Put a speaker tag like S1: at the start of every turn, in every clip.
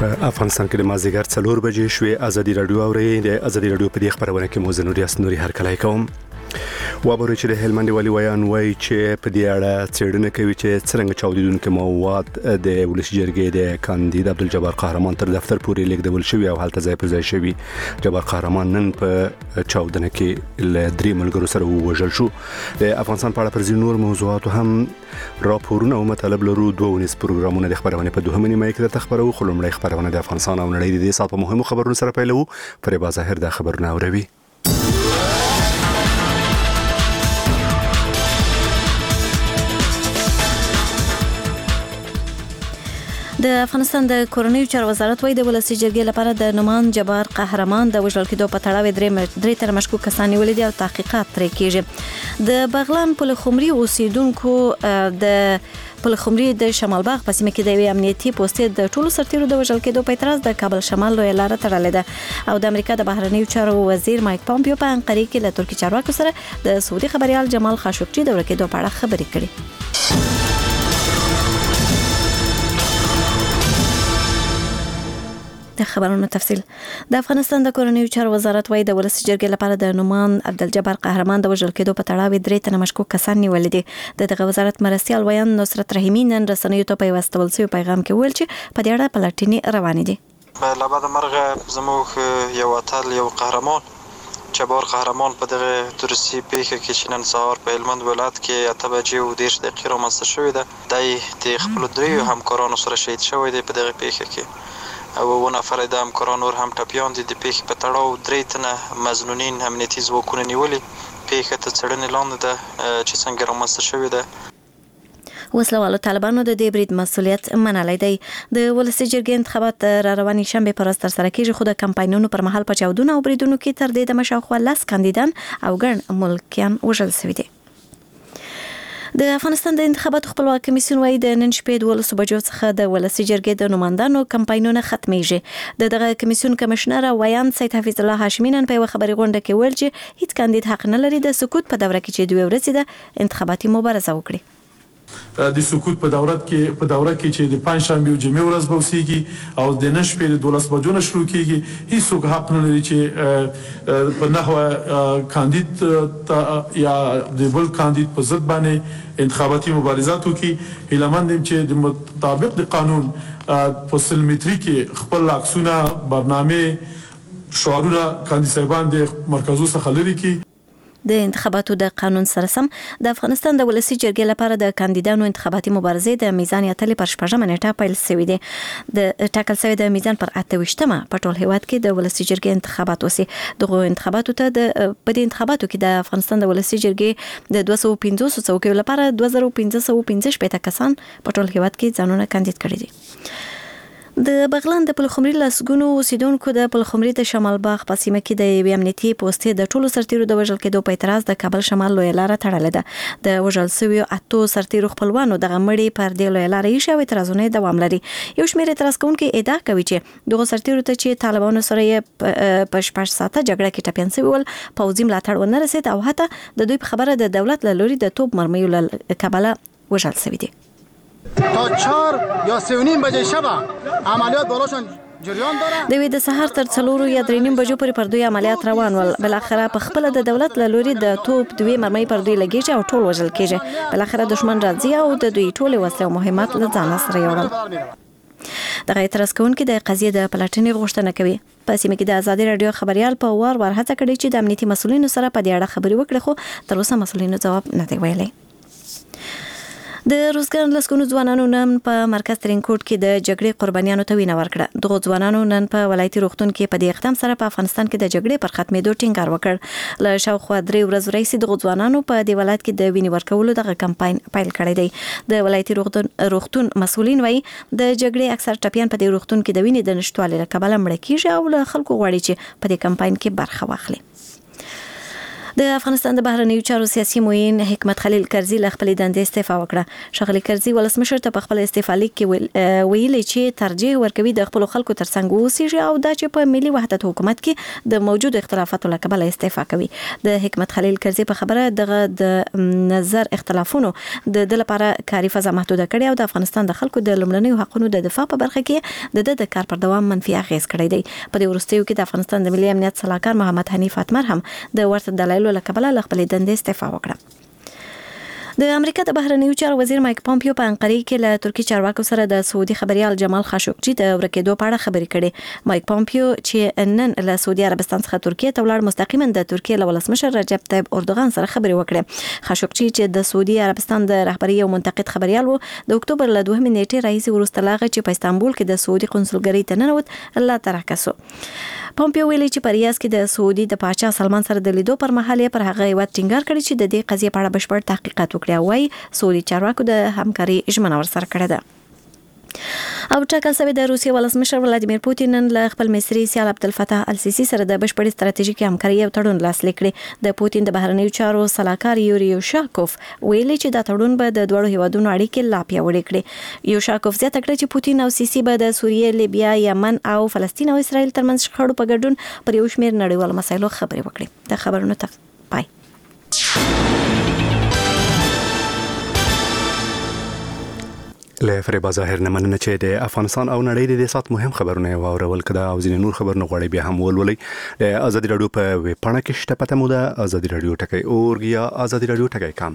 S1: افغانستان کې د مازیګر 4 بجې شوې ازادي رادیو اوري د ازادي رادیو په دې خبرونه کې موزه نوري هر کله کوم وابوري چې د هلمند والی ویان وای چې په دې اړه څېړنه کوي چې څنګه چاودیدونکو مواد د ولسی جرګې د کاندید عبدالجبار قهرمان تر دفتر پورې لیږدول شوی او حالت ځای پر ځای شوی. جبار قهرمان نن په چاودنه کې ل درې ملګرو سره وژل شو. د افغانستان په اړه پر ځینو نور موضوعات هم راپورونه او مطالب لرو. دوه ونیس پروګرامونه د خبرونه په دوه نیمه کې د خبرو خلمړی خبرونه د افغانستان او نړۍ د دې سات په مهمو خبرونو سره پیلو. فریبا ظاهر د خبرونه اوروي.
S2: د افغانستان د کورنیو چارو وزارت وایي د ولسی جرګې لپاره د نومان جبار قهرمان د وژل کېدو په تړاو درې تر مشکوک کسان نیولې دي او تحقیقات ترې کیږي. د بغلان پل خمري اوسیدونکو د پل خمري د شمال باغ په سیمه کې د امنیتي پوستې د ټولو سرتیرو د وژل کېدو په اعتراض د کابل شمال لوی لار تړلې ده او د امریکا د بهرنیو چارو وزیر مایک پامپیو په انقره کې له ترکیه چارواکو سره د سعودي خبريال جمال خاشقجي د ورکېدو په اړه خبرې کړې. د خبرونو تفصیل. د افغانستان د کورنیو چارو وزارت وایي د ولسی جرګې لپاره د نومان عبدالجبار قهرمان د وژل کېدو په تړاو درې تنه مشکوک کسان نیولې دي. دغه وزارت مرستيال ویان نصرت رحیمی نن رسنیو ته په واسطول سوي پیغام کې ویل چې په دې اړه پلټنې روانې دي.
S3: له بعد مرغه زموږ یو اتل یو قهرمان جبار قهرمان په دغه تورسي پیښه کې چې نن سهار په هلمند ولایت کې 8:10 دقیقې رامنځته شوې ده. د خپلو دریو همکارانو سره شهید شوی دی په دغه پیښه کې او و نفر د همکاران نور هم ټپیان دي. د پیښې په تړاو درې تنه مظنونین امنیتي ځواکونه نیولې. پیښه ته څېړنې لاندې ده چې څنګه رامنځته شوې ده.
S2: وسلوالو طالبانو د دې برید مسؤلیت منلی دی. د ولسی جرګې انتخابات را روانې شنبه پر ورځ ترسره کیږي خو د کمپاینونو پر مهال په چاودنو او بریدونو کې تر دې د مشاخوا 10 کاندیدان او ګڼ ملکیان وژل شوي دي. د افغانستان د انتخاباتو خپلواک کمیسیون وايي د نن شپې 12 بجو څخه د ولسی جرګې د نوماندانو کمپاینونه ختميږي. دغه کمیسیون کمشنر ویان سید حفیظ الله هاشمی نن په خبري غونډه کې ویل چې هیڅ کاندید حق نه لري د سکوت په دوره کې چې 2 ورځې د انتخاباتي مبارزه وکړي.
S4: د سکوت په دوره کې چې د پنځ شنبه او جمعې ورځ بوسیږي او د نن شپې د 12 بجو نه شروع کیږي. هیڅ حق نه لري چې په نحوه کاندید یا د بل کاندید په ضد باندې انتخاباتي مبارزات وکړي. هیلمند چې د مطابق د قانون په سلمتري کې خپل عکسونه برنامه شعارونه کاندید صاحبان د مرکزو څخه لري کی.
S2: د انتخاباتو د قانون سره سم د افغانستان د ولسی جرګې لپاره د کاندیدانو انتخاباتي مبارزې د میزان اتلې پر 14 نیټه پیل شوې دي. د ټاکل شوی د میزان پر 28مه په ټول هیواد کې د ولسی جرګې انتخابات وسی. دغه انتخاباتو ته په دې انتخاباتو کې د افغانستان د ولسی جرګې د 250 څوکیو لپاره 2515 کسان په ټول هیواد کې ځانونه کاندید کړي دي. د بغلان د پلخمري لسګونو اوسیدونکو د پلخمري د شمال باغ په سیمه کې د امنیتي پوستې د ټولو سرتیرو د وژل کېدو په اعتراض د کابل شمال لوی لار تړلې ده. د وژل شویو 8 سرتیرو خپلوانو دغه مړي پر د لوی لار یې شوی اعتراضونه دوام لري. یو شمېر اعتراض کوونکي ادعا کوي چې دغه سرتیرو ته چې طالبانو سره یې په 6 ساعته جګړه کې ټپيان شوی ول پوځي ملاتړ ونه رسید او حتی د دوی په خبره د دولت له لوري د توپ مرمیو له کابل وژل شوی دي.
S5: تا 4 یا 3:30 بجې شب عملیات بالاشون جریان داره.
S2: د وی د سحر تر 4 یا 3:30 بجو پورې پر دوی عملیات روان ول. بل اخره په خپل د دولت له لوري د توپ دوی مرمۍ پر دوی لګیږي او ټول وژل کیږي. بل اخره دشمن راځي او د دوی ټول وسله او مهمات له ځان سره یوړل. دغه اعتراض کوونکي د قضیې د پلټنې غوښتنه کوي. په سیمه کې د ازادي رادیو خبريال په وار هڅه کړې چې د امنیتي مسولینو سره په دې اړه خبرې وکړي خو تر اوسه مسولینو جواب نه دی ویلي. د روزګان لسګونو ځوانانو نن په مرکز ترینکوټ کې د جګړې قربانیانو ته وینا ورکړه. دغه ځوانانو نن په ولایتي روغتون کې په دې اقدام سره په افغانستان کې د جګړې پر ختمېدو ټینګار وکړ. له شاوخوا 3 ورځې راهیسې دغه ځوانانو په دې ولایت کې د وینې ورکولو دغه کمپاین پیل کړی دی. د ولایتي روغتون مسؤلین وایي د جګړې اکثر ټپیان په دې روغتون کې د وینې د نشټوالي له کبله مړه کیږي او له خلکو غواړي چې په دې کمپاین کې برخه واخلي. د افغانستان د بهرنیو چارو سیاسي معین حکمت خلیل کرزي له خپل دندې استعفا وکړه. ښاغلي کرزي ولسمشر ته په خپل استعفا لیک کې ویلي چې ترجیح ورکوي د خپل خلکو ترڅنګ اوسېږي او دا چې په ملي وحدت حکومت کې د موجود اختلافاتو له کبله استعفا کوي. د حکمت خلیل کرزي په خبره دغه د نظر اختلافونو د لپاره کاري فضا محدوده کړي او د افغانستان د خلکو د لومړنیو حقوقو د دفاع په برخه کې د کار پر دوام منفي اغیز کړی دی. په دې وروستیو کې د افغانستان د ملي امنیت صلاحکار محمد حنیف اتمر هم د ورته دلایلو له کبله له خپلې دندې استعفا وکړه. د امریکا د بهرنیو چارو وزیر مایک پومپیو په انقره کې له ترکی چارواکو سره د سعودي خبريال جمال خاشقجي د ورکېدو په اړه خبرې کړې. مایک پومپیو چې نن له سعودي عربستان څخه ترکیه ته ولاړ مستقیما د ترکیه له ولسمشر رجب طيب اردوغان سره خبرې وکړې. خاشقجي چې د سعودي عربستان د رهبري او منتقد خبريال وو د اکتوبر له 2 نیټې راهیسې وروسته لاغه چې په استانبول کې د سعودي قونسلګرۍ ته ننوت لا ترکسو. پومپیو ویلي چې په ریاض کې د سعودي د پاچا سلمان سره د لیدو پر مهال پر هغه هیواد ټینګار کړی چې د دې قضیې په اړه بشپړ تحقیقات وکړي او سعودي چارواکو د همکاري ژمنه ورسره کړې ده. او ټاکل شوی د روسیې ولسمشر ولادیمیر پوتین نن له خپل مصری سیال عبدالفتاح السیسی سره د بشپړې ستراتیژیکي همکاري او تړون لاسلیک کړی. د پوتین د بهرنیو چارو صلاحکار یوري یوشاکوف ویلي چې دا تړون به د دوه هیوادونو اړیکې لا پیاوړې کړي. یوشاکوف زیاته کړه چې پوتین او سیسی به د سوریې، لیبیا، یمن او فلسطین او اسرائیل ترمنځ شخړو په ګډون پر یو شمېر نړیوالو مسایلو خبرې وکړي. د خبرونو ته پای.
S1: له فریبا ظاهر نه مننه چې د افغانستان او نړۍ د سات مهم خبرونه واورول کړه او ځینې نور خبرونه غواړي بیا هم ولولئ. د ازادي رادیو په ویب پاڼه کې شته پته مو ده ازادي رادیو ټکی اورګ یا ازادي رادیو ټکی کام.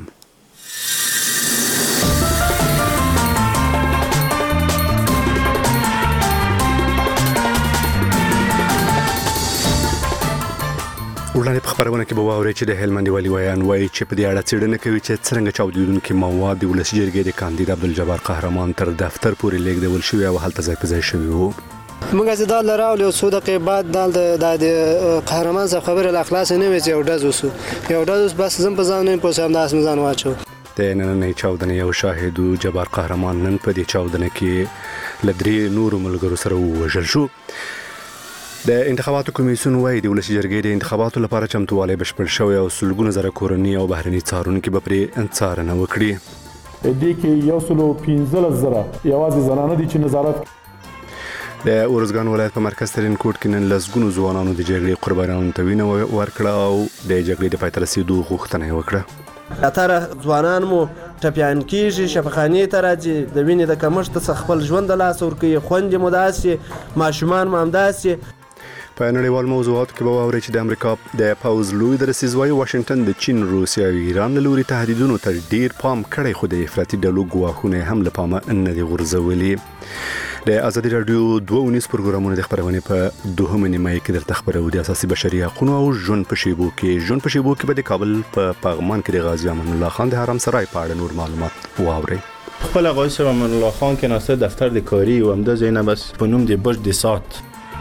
S1: وړاندې په خبرونه کې به واورئ چې د هلمند والي ویان وایي چې په دې اړه څېړنه کوي چې څرنګه چاودېدونکي مواد د ولسي جرګې د کاندید عبدالجبار قهرمان تر دفتر پورې لیږدول شوي او هلته ځای په ځای شوي وو.
S6: موږ چې دا لراولې او څو دقیقې بعد د قهرمان څخه خبره له خلاص نه وي چې یو ډز وسو یو ډز بس زم په ځان نه پوسم داس مزان واچو.
S1: د نننۍ چاودنې یو شاهد جبار قهرمان نن په دې چاودنه کې له 3 نورو ملګرو سره ووژل شو. د انتخاباتو کمیسیون وايي د ولسي جرګې د انتخاباتو لپاره چمتووالی بشپړ شوی او سلګونه زره کورني او بهرني څارونکي به پرې څارنه وکړي.
S4: دې کې 115,000 یوازې زنانه دي چې نظارت.
S1: د اورزګان ولایت په مرکز ترین کوټ کې نن لسګونو ځوانانو د جګړې قربانیانو ته وینه ورکړه او د جګړې د پای ته رسیدو غوښتنه یې وکړه.
S6: اتاره ځوانان مو ټپیان کیږي، شفاخانې ته راځي، د وینې د کمښت څخه خپل ژوند د لاس ورکوي، خویندې مو داسې، ماشومان مو همداسې.
S1: په نړیوال موضوعاتو کې به واورئ چې د امریکا د پوځ لوی درسیز وايي واشنگټن د چین، روسیا او ایران له لوري تهدیدونو ته ډیر پام کړی خو د افراطي ډلو ګواښونه هم له پامه نه دي غورځولي. د ازادي رادیو 2 پروګرامونه د خبرونه په 2 نیمه کې درته خبرو دي اساسي بشري حقوقو او ژوند په شیبو کې به د کابل په پغمان کې د غازی امان الله خان د حرم سرای په اړه نور معلومات واورئ.
S7: خپل آقای صاحب امان الله خان که ناسته دفتر د کاری و همدا زینه بس په نوم د برج د سات.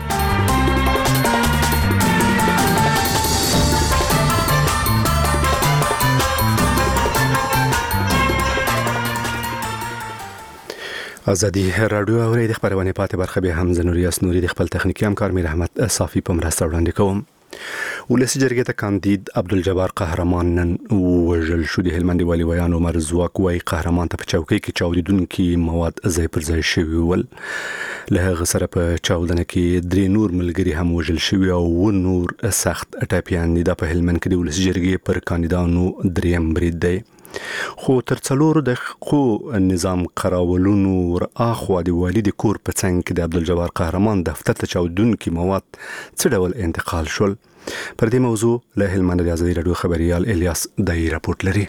S7: ازادي رادیو اوري د خبرونه پاتې برخه به هم زنوریاس نوري د خپل تخنیکی همکار میر احمد صافي په مرسته وړاندې کوم. ولسي جرګې ته کاندید عبدالجبار قهرمان نن وژل شو. د هلمند والي ویان عمر زواک وايي قهرمان ته په چوکۍ کې چاودېدونکي مواد ځای پر ځای شوي ول. له هغه سره په چاودنه کې 3 نور ملګري هم وژل شوي او نور سخت ټپیان دي. په هلمند کې د ولسي جرګې پر کاندیدانو 3م برید دی. خو تر څلورو د حقوقو نظام قراولونو ورآخوا د والي د کور په څنګ کې د عبدالجبار قهرمان دفتر ته چاودونکي مواد څه ډول انتقال شول. پر دې موضوع له هلمند د ازادي رادیو خبريال الیاس دای راپورټ لري.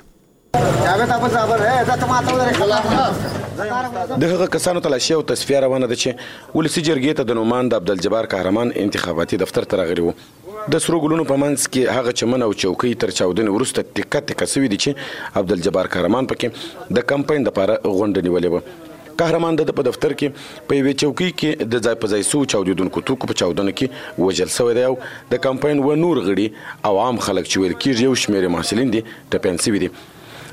S8: دغه کسانو تلاشي او تصفیه روانه ده چې ولسي جرګې ته د نومان د عبدالجبار قهرمان انتخاباتي دفتر ته راغلي وو. د سرو ګلونو په منځ کې هغه چمن او چوکۍ تر چاودنې وروسته ټیکه سوي دي چې عبدالجبار قهرمان پکې د کمپاین لپاره غونډه نیولې وه. قهرمان د په دفتر کې په یوې چوکۍ کې د ځای په ځای سو چاودېدونکو توکو په چاودنه کې وژل شوی دی او د کمپاین و نور غړي او عام خلک چې ویل کېږي یو شمېر محصلین دي ټپیان شوي دي.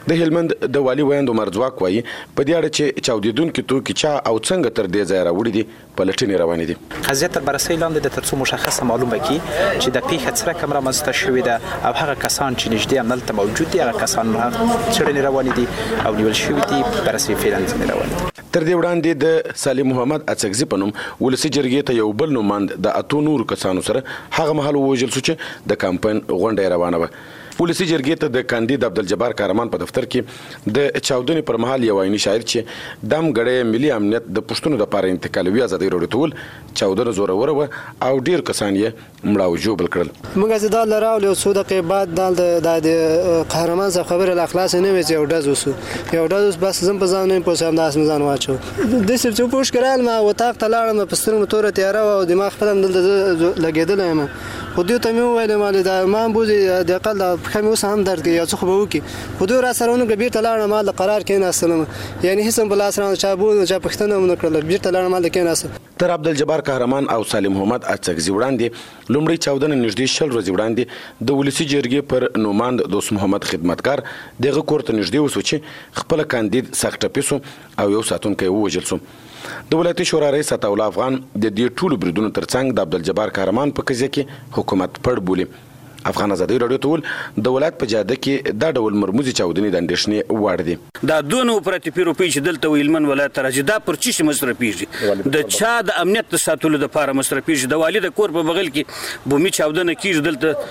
S8: د هلمند د والي ویاند عمر ځواک وایي په دې اړه چې چاودیدونکي توکي چا او څنګه تر دې ځای راوړي دي پلټنې روانې دي.
S9: قضیه تر بررسۍ لاندې د تر څو مشخصه معلومه کی چې د پیښه څه رقم رامنځته شوې ده او هغه کسان چې نږدې همدلته موجود دي هغه کسان څېړنې روانې دي او نیول شوي دي په رسمي فعلا ځینې روانې دي.
S8: تر دې وړاندې د سالم محمد اڅکزي په نوم ولسي جرګې ته یو بل نوماند د اتو نور کسانو سره هغه مهال ووژل شو چې د کمپاین غونډه روانه وه. ولسي جرګې ته د کاندید عبدالجبار قهرمان په دفتر کې د چاودنې پر مهال یو عیني شاعر چې دم غړی ملي امنیت د پښتون لپاره انتقالوي ازادي راوړل چاودنه زوروره و او ډیر کسان یې مړه او ژوبل کړل.
S6: موږ چې دا لراول یو څو دقیقې بعد د قهرمان څخه خبره اخلاص نه وځي او داس وسو یو داس بس زم په ځان نه پوسم داس مزان واچو د سر چې پوښ کړل ما وتاق تلاړم په سترګو تور تیار او دماغ خپل دلته لګیدل یم خو دوی ته مې وویل مال دا ما بوزي د اقل خمي اوس هم درد کوي څه خو به وکي خو دوی را سره ونه بیرته لاړم مال قرار کې ناستلم یعنی هیڅ بل اسران چابو چا پښتنه ونه کړل بیرته لاړم مال کې ناست.
S8: تر عبدالجبار قهرمان او سالم محمد اڅکزي وړاندې لومړی چاودنه نږدې 10 ورځې وړاندې د ولسي جرګې پر نوماند دوست محمد خدمتګار دغه کور ته نږدې وسو چې خپل کاندید سخت ټپیسو او یو ساتونکی ووژل شو. د ولایتي شورا رئیس عطاالله افغان د دې ټولو بریدونو ترڅنګ د عبدالجبار قهرمان په قضیه کې حکومت پړ بولي. افغان ازادي راډیو ته ول د ولایت په جاده کې دا ډول مرموزي چاودنې د اندېښنې وړ دي.
S10: دا دونه اپراتیفي روپی چې دلته ویلمن ولایت راځي دا پر چی مصرفیږي د چا د امنیت ساتلو لپاره مصرفیږي د والي د کور په بغل کې بومي چاودنه کیږي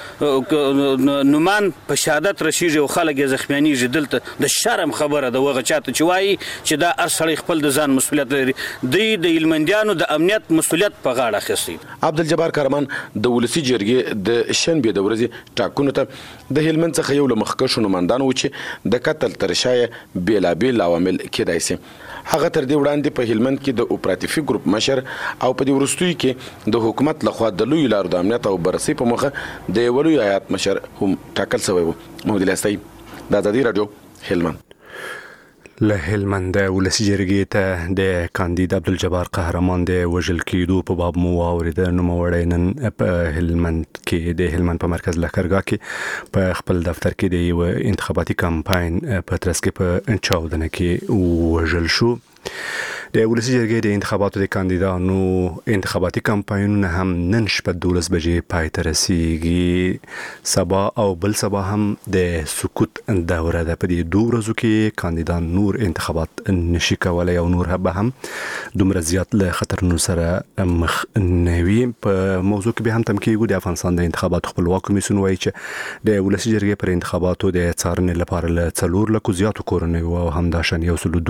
S10: دلته نومان په شهادت رسیږي او خلک یې زخمیانیږي دلته د شرم خبره د وغه چاته چې وایي چې دا ارسړی خپل د ځان مسولیت لري د هلمندیانو د امنیت مسولیت په غاړه اخیستی.
S8: عبدالجبار قهرمان د ولسي جرګې د شنبې د ورځې ټاکنو ته د هلمند څخه یو له مخکښو نوماندانو و چې د قتل تر شا یې بېلابېل عوامل کیدای سي. هغه تر دې وړاندې په هلمند کې د اپراتیفي ګروپ مشر او په دې وروستیو کې د حکومت لخوا د لویو لارو د امنیت او بررسۍ په موخه د یو لوی هیات مشر هم ټاکل شوی و. محمد الیاسی د ازادي راډیو هلمند.
S1: له هلمند ولسي جرګې ته د کاندید عبدالجبار قهرمان د وژل کېدو په باب مو واورېده. نوموړی نن په هلمند کې د هلمند په مرکز لښکرګاه کې په خپل دفتر کې د یو انتخاباتي کمپاین په ترڅ کې په چاودنه کې وژل شو. د ولسي جرګې د انتخاباتو د کاندیدانو انتخاباتي کمپاینونه هم نن شپه 12 بجې پای ته رسیږي. سبا او بل سبا هم د سکوت دوره ده. په دې 2 ورځو کې کاندیدان نور انتخابات نشي کولای او نور هم دومره زیات له خطرونو سره مخ نه وي. په موضوع کې به هم تم کېږو. د افغانستان د انتخاباتو خپلواک کمیسیون وایي چې د ولسي جرګې پر انتخاباتو د څارنې لپاره له 4 لکو زیاتو کورنیو او همداشان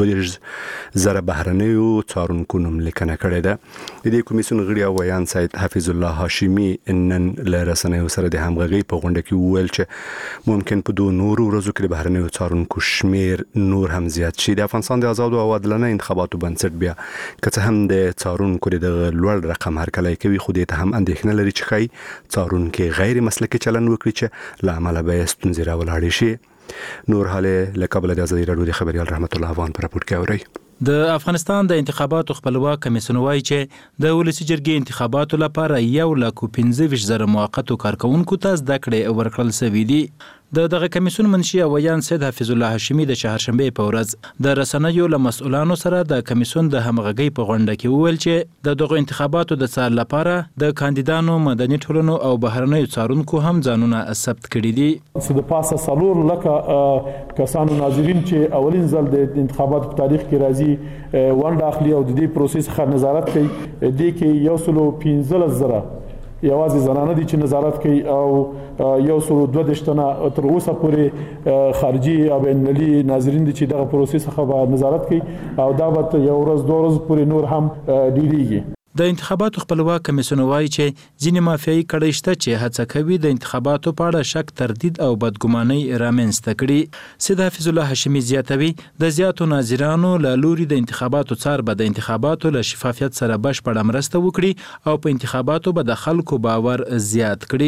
S1: 1.2 بهرنیو څارونکو نوم لیکنه کړې ده. د دې کمیسیون غړي او ویان سید حفیظ الله هاشمی نن له رسنیو سره د همغږۍ په غونډه کې وویل چې ممکن په 2 نورو ورځو کې د بهرنیو څارونکو شمیر نور هم زیات شي. د افغانستان د آزادو او عادلانه انتخاباتو بنسټ بیا که څه هم د څارونکو د لوړ رقم هرکلی کوي خو دې ته هم اندېښنه لري چې ښایي څارونکي غیر مسلکي چلند وکړي چې له امله به ستونزې راولاړې شي. نور حاله له کابل د ازادي راډیو د خبريال رحمت الله افغان پر راپورټ کوي.
S11: د افغانستان د انتخاباتو خپلواک کمیسیون وایي چې د ولسي جرګې انتخاباتو لپاره 1,25,000 موقتو کارکونکو ته زده کړې ورکړل شوي دي. دغه کمیسیون منشي او ویان سید حفیظ الله هاشمی د چهارشنبه په ورځ د رسنیو له مسؤلانو سره د کمیسیون د همغږۍ په غونډه کې وویل چې دغه انتخاباتو د څار لپاره د کاندیدانو مدني ټولنو او بهرنیو څارونکو هم ځانونه ثبت کړي دي.
S4: چې د پاسه څلور لکه کسانو ناظرین چې اولین ځل د انتخاباتو په تاریخ کې راځي ونډه اخلي او د دې پروسس څخه نظارت کوي. دې کې 115,000 یوازې زنانه دي چې نظارت کوي او 122 تنه تر اوسه پورې خارجي او بین‌المللي ناظرین دي چې دغه پروسس څخه نظارت کوي او دا به یو ورځ 2 ورځې پورې نور هم ډیریږي.
S11: د انتخاباتو خپلواک کمیسیون وایي چې ځینې مافیایي کړۍ شته چې هڅه کوي د انتخاباتو په اړه شک، تردید او بدګماني رامنځته کړي. سید حفیظ الله هاشمی زیاتوي د زیاتو ناظرانو له لوري د انتخاباتو څار به د انتخاباتو له شفافیت سره بشپړه مرسته وکړي او په انتخاباتو به د خلکو باور زیات کړي.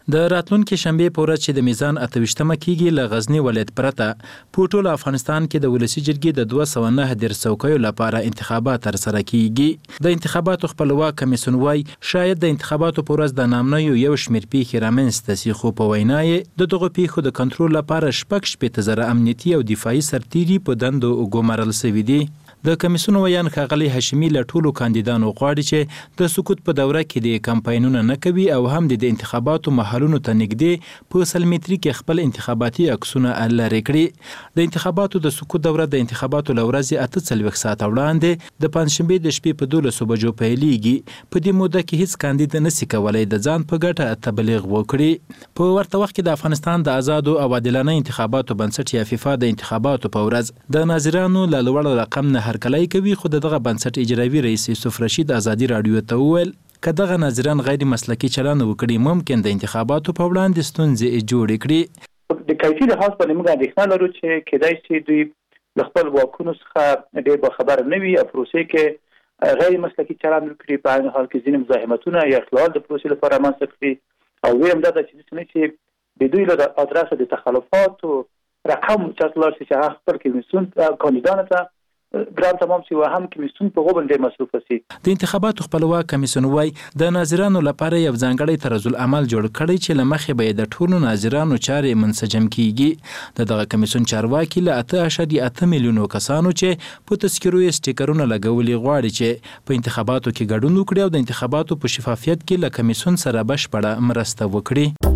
S11: د راتلونکي شنبه په ورځ چې د میزان 28مه کیږي له غزنی ولایت پرته په ټول افغانستان کې د ولسی جرګې د 209 څوکیو لپاره انتخابات ترسره کیږي. د انتخاباتو خپلواک کمیسیون وايي شاید د انتخاباتو په ورځ د نامنوي یو شمېر پیښې رامنځته شي، خو په وینا یې د دغو پیښو د کنټرول لپاره 6,000 امنیتي او دفاعي سرتیري په دندو ګمارل شوي دي. د کمیسیون ویان ښاغلي هاشمي له ټولو کاندیدانو غواړي چې د سکوت په دوره کې د کمپاینونه نه کوي او هم د انتخاباتو محلونو ته نږدې په سلمتري کې خپل انتخاباتي عکسونه لرې کړي. د انتخاباتو د سکوت دوره د انتخاباتو له ورځې 48 ساعته وړاندې د پنځشنبې د شپې په 12 بجو پیلېږي. په دې موده کې هیڅ کاندید نشي کولی د ځان په ګټه تبلیغ وکړي. په ورته وخت کې د افغانستان د آزادو او عادلانه انتخاباتو بنسټ یا فیفا د انتخاباتو په ورځ د ناظرانو له لوړ رقم نه هرکلی کوي، خو دغه بنسټ اجرایي رئیس یوسف رشید ازادي رادیو ته وویل که دغه ناظران غیر مسلکي چلند وکړي ممکن د انتخاباتو په وړاندې ستونزې جوړې کړي.
S12: د کیفي لحاظ باندې موږ اندېښنه لرو چې کېدای شي دوی له خپل واکونو څخه ډېر باخبره نه وي او پروسې کې غیر مسلکي چلند وکړي، په عین حال کې ځینې مزاحمتونه یا اختلال د پروسې لپاره رامنځته کړي. او ویم دا چې څه چې د دوی له ادرسه د تخلفاتو رقم چتلار چې هغه خپل کمیسیون کاندیدانو ته ګرام تمام سی و هم کمیسیون په غوبن ډېر مصروف وسی.
S11: د انتخاباتو خپلواک کمیسیون وايي د ناظرانو لپاره یو ځانګړی طرزالعمل جوړ کړی چې له مخې به د ټولو ناظرانو چارې منسجم کیږي. دغه کمیسیون چارواکي له 8.8 میلیونو کسانو چې په تذکرو یې سټیکرونه لګولي غواړي چې په انتخاباتو کې ګډون وکړي او د انتخاباتو په شفافیت کې له کمیسیون سره بشپړه مرسته وکړي.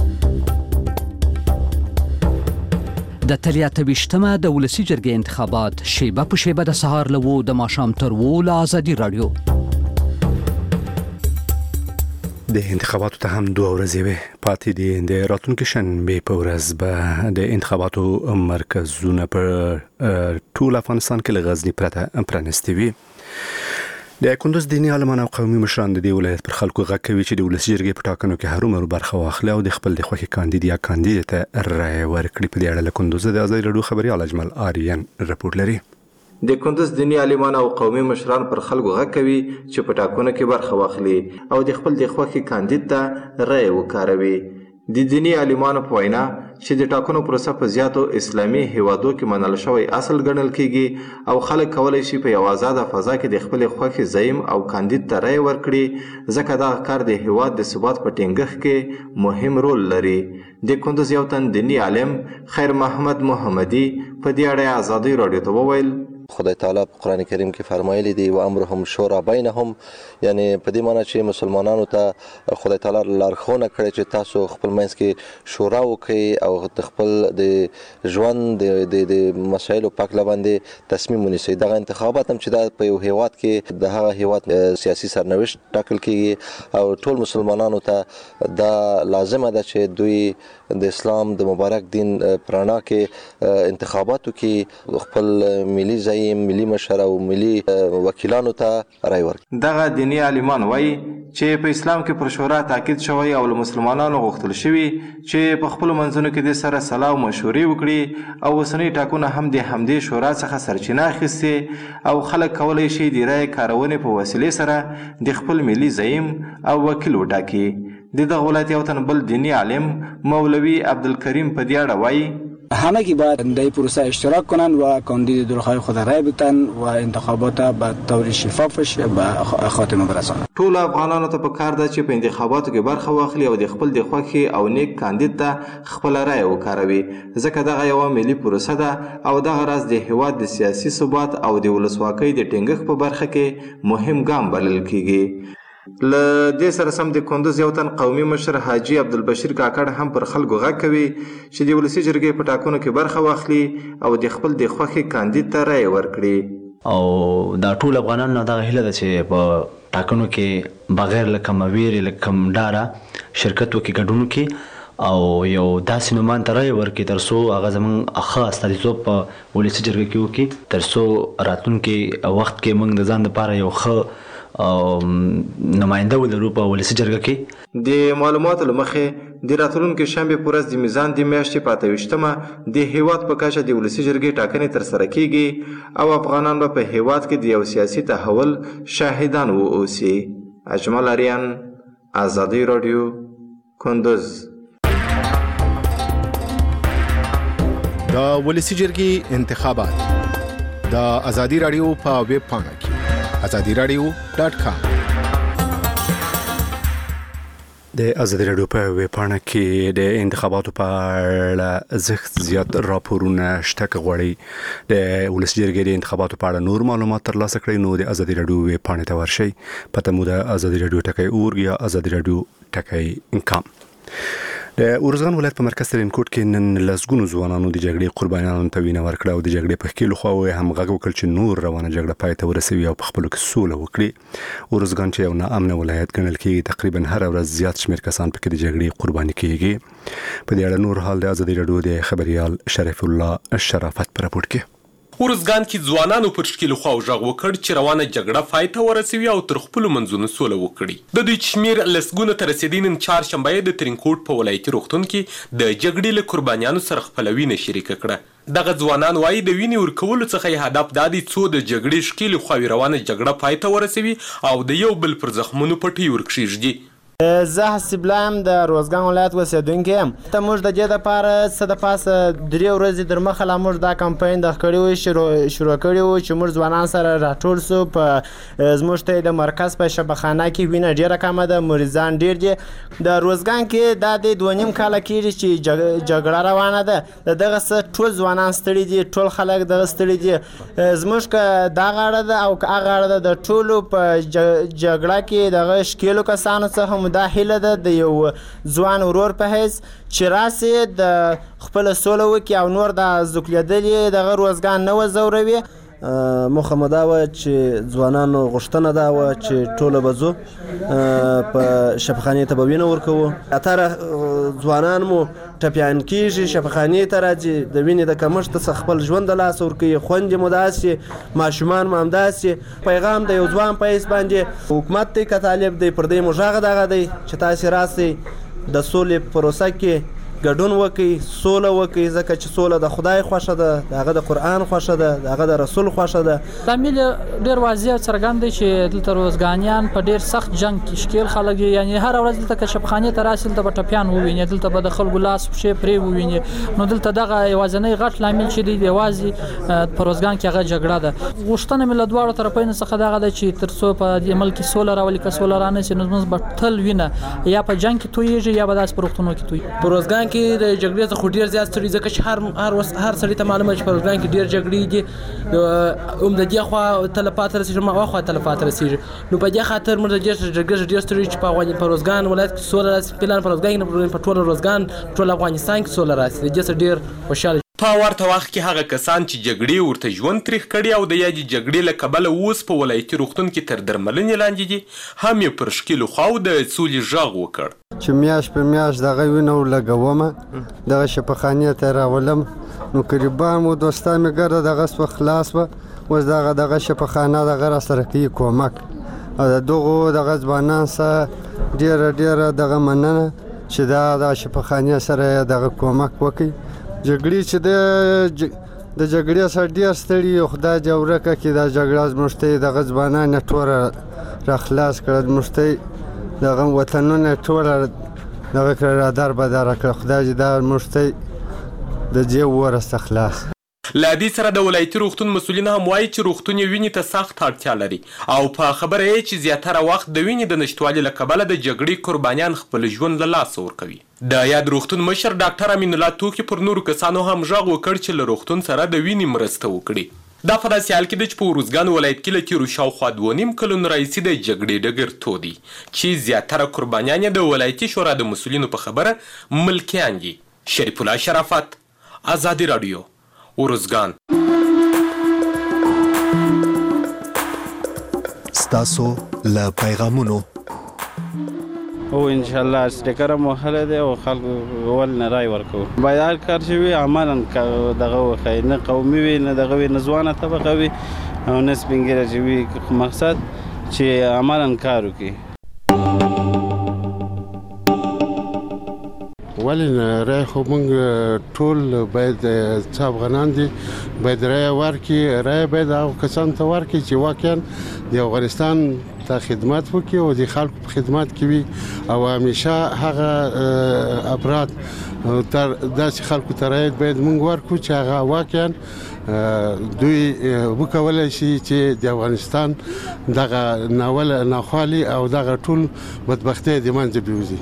S13: د 23مه د ولسی جرګې انتخابات شیبه په شیبه د سهار له د ماښام تر له آزادي رادیو.
S1: د انتخاباتو ته هم 2 ورځې وې پاتې دي. د راتلونکي شنبې په ورځ به د انتخاباتو مرکزونه په ټول افغانستان کې له غزنی پرته پرانستي وي. د کندوز دینی عالمان او قومي مشران د دې ولایت پر خلکو غږ کوي چې د ولسی جرګې په ټاکنو کې هرومرو برخه واخلي او د خپل د خوښې کاندید یا کاندید ته رایه ورکړي. په دې اړه له کندوز د آزادي رادیو خبريال اجمل آریان رپورټ لري.
S14: د کندوز دینی عالمان او قومي مشران پر خلکو غږ کوي چې په ټاکنو کې برخه واخلي او د خپل د خوښې کاندید ته رایه وکاروي. د دینی عالمانو په وینا چې د ټاکنو پروسه په زیاتو اسلامي هیوادو کې منل شوی اصل ګڼل کیږي او خلک کولای شي په یو آزاده فضا کې د خپل خوښې زعیم او کاندید ته رایه ورکړي، ځکه دا کار د هیواد د ثبات په ټینګښت کې مهم رول لري. د کندوز یو تن دینی عالم خیر محمد محمدي په دې اړه آزادي رادیو ته وویل
S15: خدای تعالی په قرآن کریم کې فرمایلی دی و امرهم شورا بینهم، یعنی په دې معنی چې مسلمانانو ته خدای تعالی لارښوونه کړې چې تاسو خپل منځ کې شورا وکړئ او د خپل د ژوند د مسایلو په اړه باندې تصمیم ونیسئ. دغه انتخابات هم چې دا په یو هیواد کې د هغه هیواد سیاسي سرنوشت ټاکل کیږي او ټول مسلمانانو ته دا لازمه ده چې دوی د اسلام د مبارک دین پرانا کې انتخاباتو کې خپل ملي ملي مشر او ملي وکیلانو ته رای ورکړي.
S14: دغه دینی عالمان وایي چې په اسلام کې پر شورا تاکید شوی او له مسلمانانو غوښتل شوي چې په خپل منځونو کې د سره صلاح او مشورې وکړي او اوسنۍ ټاکنه هم د همدې شورا څخه سرچینه اخیستې او خلک کولی شي د رای کارونې په وسیلې سره د خپل ملي زعیم او وکیل وټاکي. د دغه ولایت یو تن بل دینی عالم مولوی عبدالکریم په دې اړه وایي
S16: همگی باید در پروسه اشتراک کنند و کاندید درخواهی خود رای بدن و انتخابات به طور شفافش به خاتمه برسانند.
S14: ټول افغانانو ته پکار ده چې په انتخاباتو کې برخه واخلي او د خپل د خوښې او نیک کاندید ته خپل رای وکاروي، ځکه دغه یو ملي پروسه ده او دغه راز د هیواد د سیاسي ثبات او د ولسواکۍ د ټینګښت په برخه کې مهم ګام بلل کیږي. له دې سره سم د کندوز یو تن قومي مشر حاجي عبدالبشیر کاکړ هم پر خلکو غږ کوي چې د ولسي جرګې په ټاکنو کې برخه واخلي او د خپل د خوښې کاندید ته رایه ورکړي.
S17: او دا ټول افغانانو دغه هیله ده چې په ټاکنو کې بغیر له کوم ویرې له کوم ډاره شرکت وکړي، ګډون وکړي او یو داسې نومان ته رایه ورکړي تر څو هغه زموږ ښه استازیتوب په ولسي جرګه کې وکړي، تر څو راتلونکي وخت کې موږ د ځان لپاره یو ښه نماینده ولرو په ولسي جرګه کې.
S14: د معلوماتو له مخې د راتلونکي شنبې په ورځ د میزان د میاشتې په 28مه د هیواد په کچه د ولسي جرګې ټاکنې ترسره کیږي او افغانان به په هیواد کې د یو سیاسي تحول شاهدان واوسي. اجمل آریان، آزادي رادیو، کندوز.
S18: د ولسی جرګې انتخابات د ازادي رادیو په ویب پاڼه کې azadiradio.com.
S1: د ازادي رادیو په ویب پاڼه کې د انتخاباتو په اړه زیات راپورونه شته. غواړئ د ولسی جرګې د انتخاباتو په اړه نور معلومات ترلاسه کړئ نو د ازادي رادیو ویب پاڼې ته ورشئ. پته مو د ازادي رادیو ټکی.org یا ازادي رادیو ټکی.com. د اورزګان ولایت په مرکز ترینکوټ کې نن لسګونو ځوانانو د جګړې قربانیانو ته وینه ورکړه او د جګړې په خېلو خو هم غږ وکړ چې نور روانه جګړه پای ته ورسوي او په خپل کې سوله وکړي. اورزګان چې یو ناامن ولایت ګڼل کېږي تقریبا هر ورځ زیات شمېر کسان پکې د جګړې قرباني کېږي. په دې اړه نور حال د ازادي رادیو د خبريال شریف الله شرافت پر راپور کې.
S19: اورزګان کې ځوانانو پر شکل خو ژغ وکړ چې روانه جګړه پای ته ورسوي او تر خپل منځونو سوله وکړي. د دوی شمیر لسګونو تر رسیدین چهارشنبه د ترینکوټ په ولایتي روغتون کې د جګړې له قربانیانو سره خپل وینه شریک کړه. دغه ځوانان وایي د وینې ورکولو څخه هدف دا دی څو د جګړې شکل خو روانه جګړه پای ته ورسوي او د یو بل پر زخمونو پټي ورکشيږي.
S20: زه حسیب لایم د روزګان ولایت اوسېدونکی یم. ته موږ د دې دپاره څه د پاسه 3 ورځې در مخه لا موږ دا کمپاین د کړی و شروع کړی و چې موږ ځوانان سره راټول سو. په زموږ ته د مرکز په شبخانه کې وینه ډېره کمه ده، مریضان ډېر دي. د روزګان کې دا د 2.5 کاله کېږي چې جګړه روانه ده. دغه څه ټول ځوانان ستړي دي، ټول خلک دغه ستړي دي. زموږ که دا غاړه ده او که هغه غاړه ده د ټولو په جګړه کې دغه ښکېلو کسانو څخه دا هیله ده د یو ځوان ورور په حیث چې راسي د خپل سوله وکړي او نور د زوکلیدلې دغه روزګان نه وزوروي.
S21: موخه مو دا وه چې ځوانانو غوښتنه دا وه چې ټوله به ځو په شفاخانې ته به وینه ورکوو. اتره ځوانان مو ټپیان کېږي، شفاخانې ته راځي، د وینې د کمښت څخه خپل ژوند د لاسه ورکوي. خویندې مو داسې، ماشومان مو همداسې. پیغام د یو ځوان په حیث باندې حکومت دی که طالب دی پر دې مو غږ دغه دی چې تاسې راسئ د سولې پروسه کې ګډون وکړي، سوله وکړي، ځکه چې سوله د خدای خوښه ده، د هغه د قرآن خوښه ده، د هغه د رسول خوښه ده.
S22: لامل ډېر واضح څرګند دی چې دلته روزګانیان په ډېر سخت جنګ کې ښکېل خلک دي. یعنې هره ورځ دلته که شفاخانې ته راسي دلته به ټپیان وویني، دلته به د خلکو لاس پښې پرې وویني. نو دلته دغه یوازینی غټ لامل چې دی یوازې په روزګان کې هغه جګړه ده. غوښتنه مې له دواړو طرفینو څخه دغه ده چې تر څو په دې ملک کې سوله راولي. که سوله رانشي نو زموږ به تل وینه یا په جنګ کې تویېږي یا به داسې په روغتونونو کې تویېږي.
S23: په روزګان کې د جګړې څخه ډېر زیات ستړي ځکه چې هر سړي ته معلومه چې په روزګان کې ډېر جګړې دي. هم د دې خوا تلفات رسېږي، هم هغه خوا تلفات رسېږي. نو په دې خاطر موږ د دې جګړې ډېر ستړي چې په روزګان ولایت کې سوله راسي. پلان په روزګان کې په ټول روزګان ټول افغانستان کې سوله راسي. د دې څخه ډېر خوشاله.
S19: په ورته وخت کې هغه کسان چې جګړې ورته ژوند تریخ کړي او د یادې جګړې له کبله اوس په ولایتي روغتون کې تر درملنې لاندې دي هم یې پر ښکېلو خواو د سولې غږ وکړ.
S24: چې میاشت په میاشت دغه وینه ولګومه، دغه شفاخانې ته راولم، نو قریبان مو دوستان مې ګرده دغه سوه خلاص وه. اوس دغه شفاخانه دغه را سره کوي کومک او د دغو دغه ځوانان سره ډېره دغه مننه چې دا شفاخانې سره دغه کومک وکړي. جګړې چې د جګړې سره ډېر ستړي یو، خدای دې ورکه کړي دا جګړه زموږ ته دغه ځوانان یې ټوله را خلاص کړه، زموږ ته دغه وطنونه ټوله دغه کړه را دربدره کړه. خدای دې دا زموږ ته د دې ورسته خلاص.
S19: له دې سره د ولایتي روغتون مسؤلین هم وایي چې روغتون یې وینې ته سخت اړتیا لري او په خبره یې چې زیاتره وخت د وینې د نشتوالي له کبله د جګړې قربانیان خپل ژوند له لاسه ورکوي. د یاد روغتون مشر ډاکټر امین الله توکي پر نورو کسانو هم غږ وکړ چې له روغتون سره د وینې مرسته وکړي. دا په داسې حال کې ده چې په اروزګان ولایت کې له تېرو شاوخوا 2.5 کلونو راهیسې د جګړې ډګر تودي چې زیاتره قربانیان یې د ولایتي شورا د مسؤلینو په خبره ملکیان دي. شریف الله شرافت، ازادي راډیو، اروزګان.
S18: ستاسو له پیغامونو
S25: او ان شاء الله سټیکر مو هله دی او خلکو ول نه رای ورکو باید کار شوی عملاً دغه وخی نه قومي وي نه دغه وي نه ځوانه طبقه وي او نه سپینګیره چې وي مقصد چې عملاً کار وکړي.
S26: ولې نه رای خو موږ ټول باید څه افغانان دي باید رای ورکړي. رای باید هغو کسانو ته ورکړي چې واقعا د افغانستان ته خدمت وکړي او د خلکو په خدمت کې وي او همیشه هغه افراد تر داسې خلکو ته رعایت باید موږ ورکړو چې هغه واقعا دوی وکولای شي چې د افغانستان دغه ناوله ناخوالي او دغه ټول بدبختۍ د منځه بيوزي.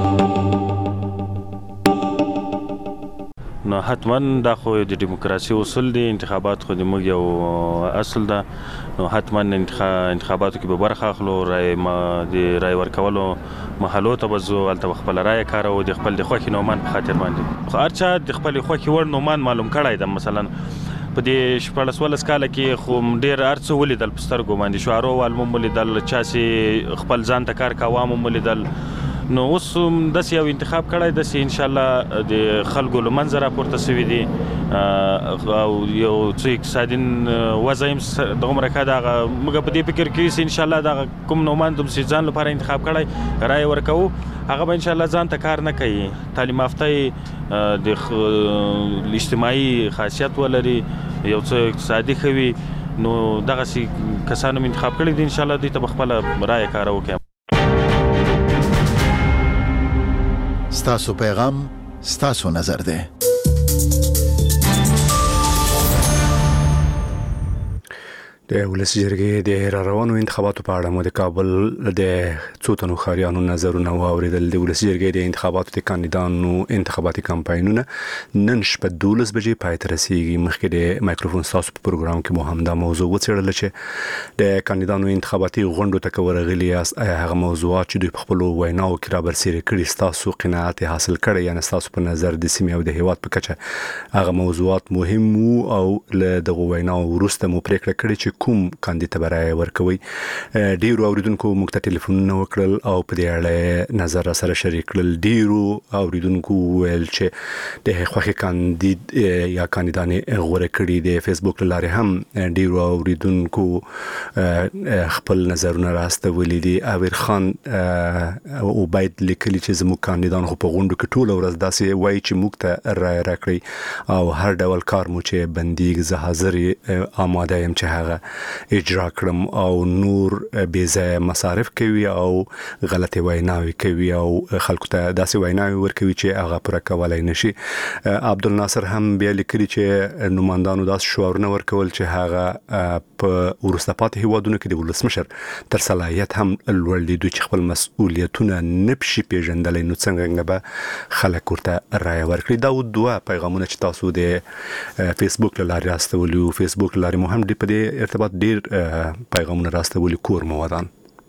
S2: نو حتما دا خو د دیموکراسي اصول دي، انتخابات خو د موږ یو اصل ده، نو حتما انتخاباتو کې به برخه اخلو، د رای ورکولو محلو ته به ځو، هلته به خپله رایه کاروو د خپل د خوښې نومان په خاطر باندې. خو هر چا د خپلې خوښې وړ نومان معلوم کړی ده. مثلا په دې 14 کاله کې خو ډېر هر څه ولیدل په سترګو باندې، شعارو والمو ولیدل، چاسې خپل ځان ته کار کوامو ولیدل. نو اوس داسې یو انتخاب کړی داسې انشاءالله د خلکو له منځه راپورته سوي دي او یو څه اقتصادي وضع هم دغومره ښه ده. هغه موږ په دې فکر کې چې انشاءالله دغه کوم نومان چې ځان لپاره انتخاب کړی رایه ورکوو، هغه به انشاءالله ځان ته کار نه کوي، تعلیم یافته د اجتماعي خاصیت ولري، یو څه اقتصادي ښه وي، نو دغسې کسانو انتخاب کړي دي، انشاءالله دوی ته به خپله رایه کاره وکړي.
S18: ستاسو پیغام ستاسو نظر ده.
S1: د ولسي جرګې د روانو انتخاباتو په اړه مو د کابل د څو تنو ښاریانو نظرونه واوریدل. د ولسي جرګې د انتخاباتو د کاندیدانو انتخاباتي کمپاینونه نن شپه 12 بجې پای ته رسیږي. مخکې د مایکروفون تاسو په پروګرام کې مو هم دا موضوع وڅېړله چې د کاندیدانو انتخاباتي غونډو ته که ورغلي یاست، هغه موضوعات چې دوی په خپلو ویناو کې رابرسېره کړي ستاسو قناعت حاصل کړی، یعنې ستاسو په نظر د سیمې او د هیواد په کچه هغه موضوعات مهم وو او له دغو ویناو وروسته مو پرېکړه کړې چې کوم کاندید ته برای ورکوي. ډیرو اوریدونکو موږ ته ټلیفونونه وکړل او په دې اړه نظر را سره شریک کړل. ډیرو اوریدونکو ویل چې د خوښي کاندید یا کاندیدانې غوره کړي. د فیسبوک له لارې هم ډیرو اوریدونکو خپل نظرونه راستولي دي. اویر خان او باید لیکلي چې زموږ کاندیدان خو په غونډو کې ټوله ورځ داسې وایي چې موږ ته رایه راکړي او هر ډول کار مو چې بندیږي زه حاضر آماده یم چې هغه اجرا کړم، او نور بې ځایه مصارف کوي او غلطې ویناوې کوي او خلکو ته داسې ویناوې ورکوي چې هغه پوره کولی نشي. عبدالناصر هم بیا لیکلي چې نمایندانو داسې شعارونه ورکول چې هغه په وروسته پاتې هیوادونو کې د ولسمشر تر صلاحیت هم لوړ دي، دوی چې خپل مسؤلیتونه نه شي پیژندلی، نو څنګه به خلک ورته رایه ورکړي. دا دوه پیغامونه چې تاسو د فیسبوک له لارې راستولي وو. فیسبوک له لارې مو هم په دې ارتباط ډیر پیغامونه راستولي. کور موادان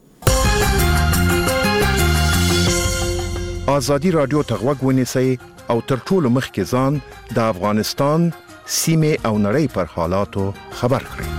S18: ازادي رادیو ته غوږ ونیسئ او تر ټولو مخکې ځان د افغانستان سیمې او نړۍ پر حالاتو خبر کړئ.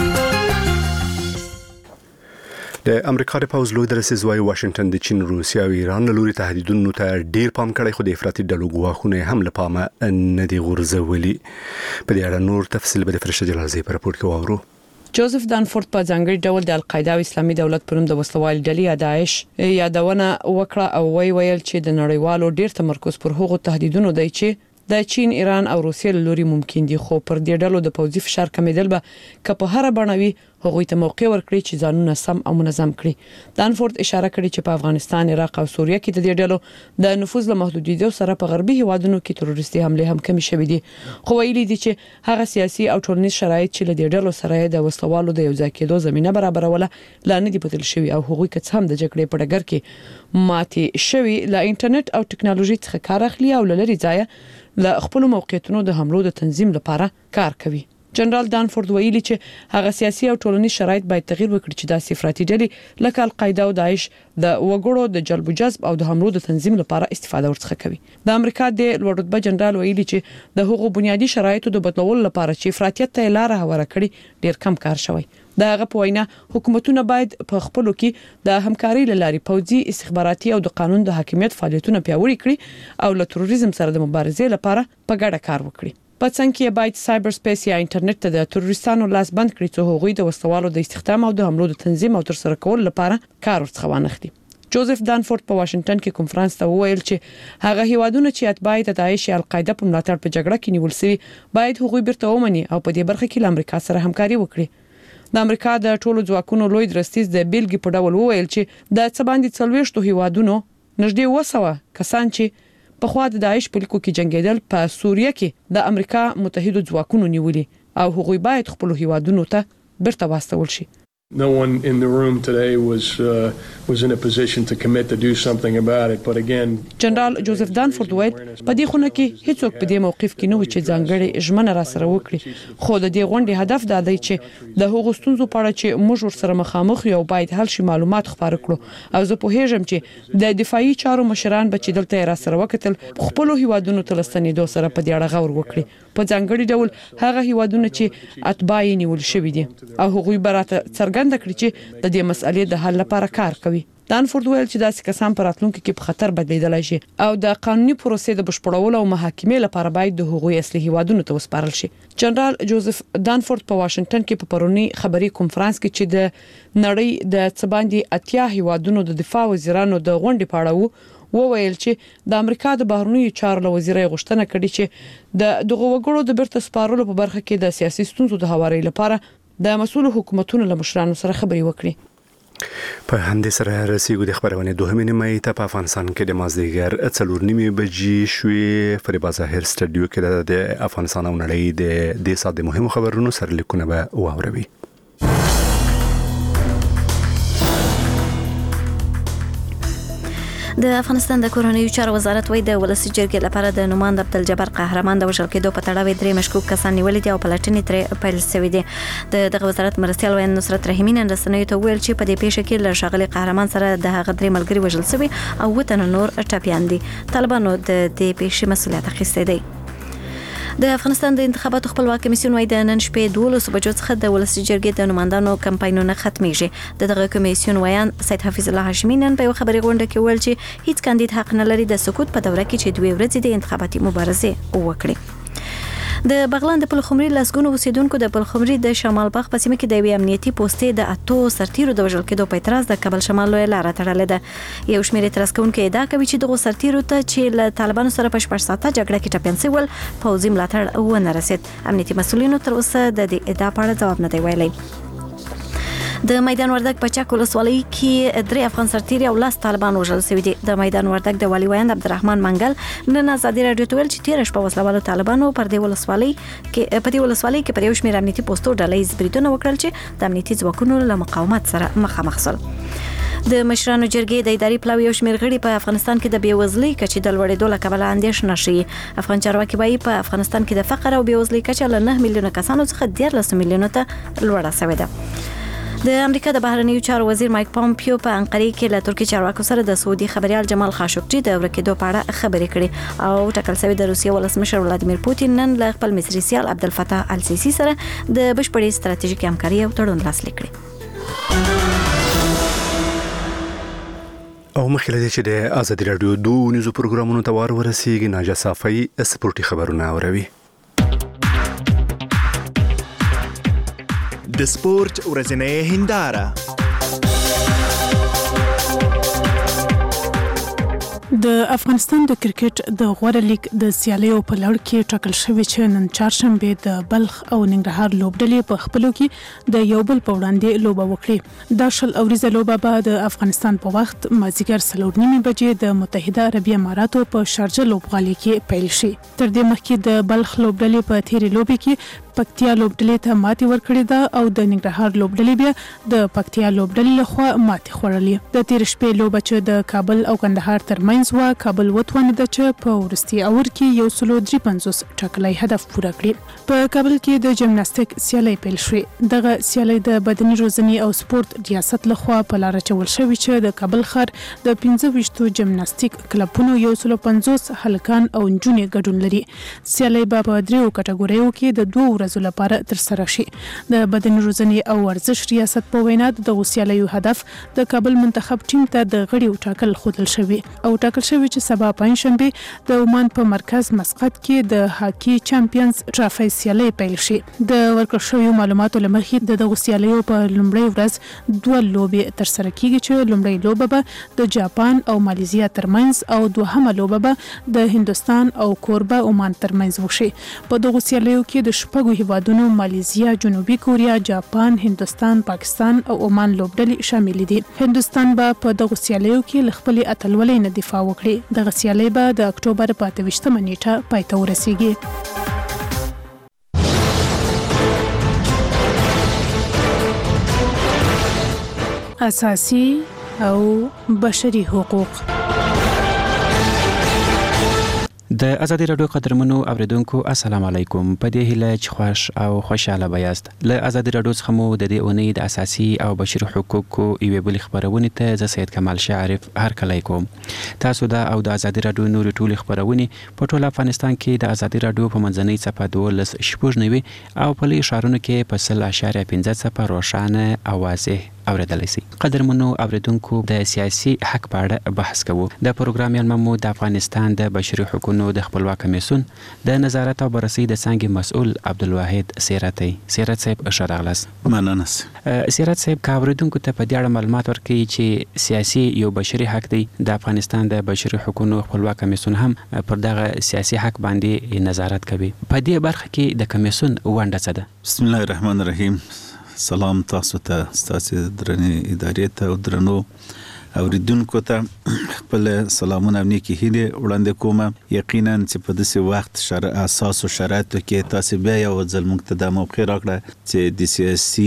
S1: د امریکا د پوځ لوی درسیز وايي واشنگټن د چین، روسیا او ایران له لوري تهدیدونو ته ډیر پام کړی، خو د افراطي ډلو ګواښونه هم له پامه نه دي غورځولي. په دې اړه نور تفصیل به د فرشته جلالزی په راپور کې واورو.
S3: جوزف دانفورد په ځانګړي ډول د القاعده او اسلامي دولت پر نوم د وسلوال ډلې داعش یادونه وکړه او ویل چې د نړیوالو ډیر تمرکز پر هغو تهدیدونو دی چې د چین، ایران او روسیې له لوري ممکن دي، خو پر دې ډلو د پوځي فشار کمیدل به که په هر بڼوي هغوی ته موقع ورکړي چې ځانونه سم او منظم کړي. دانفورد اشاره کړې چې په افغانستان، عراق او سوریه کې د دې ډلو د نفوذ له محدودیتو سره په غربي هیوادونو کې تروریستي حمله هم کمی شوې دي، خو ویلي دي چې هغه سیاسي او ټولنیز شرایط چې له دې ډلو سره د وسلوالو د یو ځای کېدو زمينه برابروله لا نه دي بدل شوی او هغوی که هم د جګړې په ډګر کې ماتي شوی له انټرنیټ او ټکنالوژي څخه کار اخلي او لری ځای له خپل موقعیتونو د حملو د تنظیم لپاره کار کوي. جنرال دانفورد ویلي چې هغه سیاسي او ټولنیز شرایط باید تغیر وکړي چې د افراطي ډلې لکه القاعده او داعش د وګړو د جلب و جذب او د حملو د تنظیم لپاره استفاده ورڅخه کوي. د امریکا د لوړ رتبه جنرال ویلي چې د هغو بنیادی شرایطو د بدلولو لپاره چې افراطیت ته لار هواره کړي ډیر کم کار شوی. دا هغه په وینا حکومتونه باید په خپلو کې د همکاري لاري پوځي، استخباراتي او د قانون د حاکمیت فعالیتونه پیاوړي کړي او له تروریزم سره د مبارزې لپاره په ګډه کار وکړي. په څنګ کې باید سایبر سپیس یا انټرنیټ ته د تروریستانو لاس بند کړي چې هغوی د وسلوالو د استخدام او د حملو د تنظیم او ترسره کولو لپاره کار ورڅخه وانخلي. جوزف دانفورد په واشنگټن کې کنفرانس ته وویل چې هغه هیوادونه چې اتباع د داعش یا القاعده په ملاتړ په جګړه کې نیول شوي باید هغوی بیرته ومني او په دې برخه کې له امریکا سره همکاري وکړي. د امریکا د ټولو ځواکونو لوی درستیز د بیلګې په ډول وویل چې د څه باندې 40 هیوادونو نږدې 200 کسان چې په خوا د داعش په لیکو کې جنگیدل په سوریه کې د امریکا متحده ځواکونو نیولي او هغوی باید خپل هیوادونو ته بیرته واستول شي.
S5: No one in the room today was in a position to commit to do something about it, but again
S3: جنرال جوزف دانفورد وایي په دې خونه کې هیڅوک په دې موقف کې نه و چې ځانګړي ژمنه را سره وکړي، خو د دې غونډې هدف دا دی چې د هغو ستونزو په اړه چې موږ ورسره مخامخ یو باید حل شي معلومات خبر کړو او زه پوهیږم چې د دفاعي چارو مشران به چې دلته را سره وکتل خپل هیوادونو ته لستنېدو سره په دې اړه غور وکړي، په ځانګړي ډول هغه هیوادونه چې اتباع نیول شوی دي او هغوی براته څرګنده کړي چې د دې مسئلې د حل لپاره کار کوي. دانفورد ویل چې داسې کسان پر راتلونکو کې په خطر بدلیدلی شي او د قانوني پروسې د بشپړولو او محاکمې لپاره باید د هغوی اصلي هیوادونو ته وسپارل شي. جنرال جوزف دانفورد په واشنگټن کې په پرونی خبري کنفرانس کې چې د نړۍ د څه باندې 80 هیوادونو د دفاع وزیرانو د غونډې په اړه وویل چې د امریکا د بهرنیو چارو وزیرای غوښتنه کړې چې د دغه وګړو د بیرته سپارلو په برخه کې د سیاسي ستونزو د هواري لپاره د مسؤل حکومتونو له مشرانو سره خبري وکړي.
S1: په همدې سره رسیدو د خبرونه دوهمه نیمه ته په افغانستان کې د مازدیګر 4:30 بجې شوې فریبا ظاهر سټډیو کې د افغانستان او نړۍ د دې ساده د مهمو خبرونو سره لیکونه به واوروي.
S6: د افغانستان د کورنیو چارو وزارت وایي د ولسی جرګې لپاره د نوماند عبدالجبار قهرمان د وژل کېدو په تړاو درې مشکوک کسان نیولي دي او پلټنې ترې پیل شوې دي. دغه وزارت مرستیال وین نصرت رحیمي نن رسنیو ته ویل چې په دې پیښه کې له ښاغلي قهرمان سره د هغه درې ملګري وژل شوي او وطن نور ټپیان دي. طالبانو د دې پیښې مسؤلیت اخیستی دی. د افغانستان د انتخاباتو خپلواک کمیسیون وايي د نن شپې 12 بجو څخه د ولسی جرګې د نوماندانو کمپاینونه ختميږي. دغه کمیسیون ویان سید حفیظ الله هاشمي نن په خبري غونډه کې ویل چې هیڅ کاندید حق نه لري د سکوت په دوره کې چې 2 ورځې د انتخاباتي مبارزه وکړي. د بغلان د پلخمري لسګونو اوسیدونکو د پلخمري د شمال باغ په سیمه کې د وی امنیتي پوسټې د اتو سرتیرو د وژل کېدو په اعتراض د کابل شمال لوی لار تړلې ده. یو شمېر اعتراض کوونکي ادعا کوي چې دغه سرتیرو ته چې له طالبانو سره په 6 ساعته جګړه کې ټپيان سول پوځي ملاتړ ونه رسید. امنیتي مسؤلینو تر اوسه د دې ادعا په اړه ځواب نه دی ویلی. د میدان وردګ په چک ولسوالۍ کې 3 افغان سرتیري او 10 طالبان وژل شوي دي. د میدان وردګ د والي ویاند عبدالرحمن منګل نن ازادي رادیو ته ویل چې 13 شپه وسلوالو طالبانو پر دې ولسوالۍ کې پر یو شمېر امنیتي پوسټو ډلهییز بریدونه وکړل چې د امنیتي ځواکونو له مقاومت سره مخامخ شول. د مشرانو جرګې د اداري پلاوي یو شمېر غړي په افغانستان کې د بېوزلۍ کچې د لوړېدو له کبله اندېښنه شي. افغان چارواکي وایي په افغانستان کې د فقر او بېوزلۍ کچه له 9 میلیونه کسانو څخه 13 میلیونو ته لوړه شوې ده. د امریکا د بهرنیو چارو وزیر مایک پامپیو په انقره کې له ترکیې چارواکو سره د سعودي خبريال جمال خاشقجي د ورکېدو په اړه خبرې کړې او ټاکل شوی د روسیې ولسمشر ولادیمیر پوتین نن له خپل مصری سیال عبدالفتاح السیسی سره د بشپړې ستراتیژیکي همکاري او تړون لاسلیک کړی.
S1: او مخکې له دې چې د ازادي رادیو 2 نیوزو پروګرامونو ته ورسیږي ناجا صافي سپورتي خبرونه اوروي.
S7: د سپورت ورځنۍ هنداره.
S8: د افغانستان د کرکټ د غوړه لیګ د سیالیو په لړ کې ټاکل شوی چې نن چهارشنبه د بلخ او ننګرهار لوبډلې په خپلو کې د یو بل په وړاندې لوبه وکړي. د شل اوریزه لوبه به د افغانستان په وخت مازیګر 4:30 بجې د متحده عربي اماراتو په شارجه لوبغالي کې پیل شي. تر دې مخکې د بلخ لوبډلې په تیرې لوبې کې پکتیا لوبډلې ته ماتې ورکړې ده او د ننګرهار لوبډلې بیا د پکتیا لوبډلې لخوا ماتې خوړلې. د تیر شپې لوبه چې د کابل او کندهار ترمنځ و کابل وتوانید چې په ورستي اور کې 153 ټاکلي هدف پوره کړی. په کابل کې د جمناستیک سیالي پیل شوې. دغه سیالي د بدني روزنې او سپورت ریاست لخوا په لار چول شوې چې د کابل ښار د 15 جمناستیک کلبونو 150 هلکان او نجونې ګډون لري. سیالي په 3 کټګوریو کې د 2 ورځو لپاره تر سره شي. د بدني روزنې او ورزش ریاست په وینا د سیالیو هدف د کابل منتخب ټیم ته د غړي ټاکل خودل شوی او ټاکل شوی چې سبا پنځشنبه د عمان په مرکز مسقط کې د هاکی چمپیونز ټرافي سیالي پیل شي. د ورکړ شوی معلوماتو لمخې د دغه سیالیو په لومړۍ ورځ 2 لوبې تر سره کیږي چې لومړۍ لوبه به د جاپان او ماليزیا ترمنځ او دوهمه لوبه به د هندستان او کوربه عمان ترمنځ وشي. په دغه سیالیو کې د شپږ شویو هیوادونو مالیزیا، جنوبي کوریا، جاپان، هندوستان، پاکستان او عمان لوبډلې شامل دي. هندوستان به په دغه سیالیو کې له خپلې اتلولۍ نه دفاع وکړي. دغه سیالۍ به د اکتوبر په 28مه نیټه پای ته ورسیږي. اساسي او بشري حقوق.
S4: د ازادي رادیو قدرمنو اوریدونکو السلام علیکم. په دې هیله چې خوش او خوشاله بیاست. له ازادي رادیو څخه مو د دې اونۍ د اساسي او بشري حقوقو یوې بلې خبرونې ته زه سید کمال شعرف هرکلی کوم. تاسو دا او د ازادي رادیو نورې ټولې خبرونې په ټول افغانستان کې د ازادي رادیو په منځنۍ څپه 12.9 او په لوی ښارونو کې په 0.15 څپه روښانه او واضح اوریدلی شي. قدرمنو اوریدونکو د سیاسي حق په اړه بحث کوو. د پروګرام یلممو د افغانستان د بشري حقوقو د خپلواک کمیسیون د نظارت او بررسي د څانګې مسؤل عبدالواحد سیرتي. سیرت صاحب ښه راغلاست.
S9: مننه.
S4: سیرت صاحب که اوریدونکو ته په دې اړه معلومات ورکړي چې سیاسي یو بشري حق دی، د افغانستان د بشري حقوقو خپلواک کمیسیون هم پر دغه سیاسي حق باندې نظارت کوي. په دې برخه کې د کمیسیون ونډه څه ده؟
S9: بسم الله الرحمن الرحیم. سلام تاسو ته، ستاسو درنې ادارې ته او درنو اوریدونکو ته خپل سلامونه او نیکی هیلې وړاندې کوم. یقینا چې په داسې وخت اساس او شرایطو کې تاسو بیا یو ځل موږ ته د موقع راکړه چې د سیاسي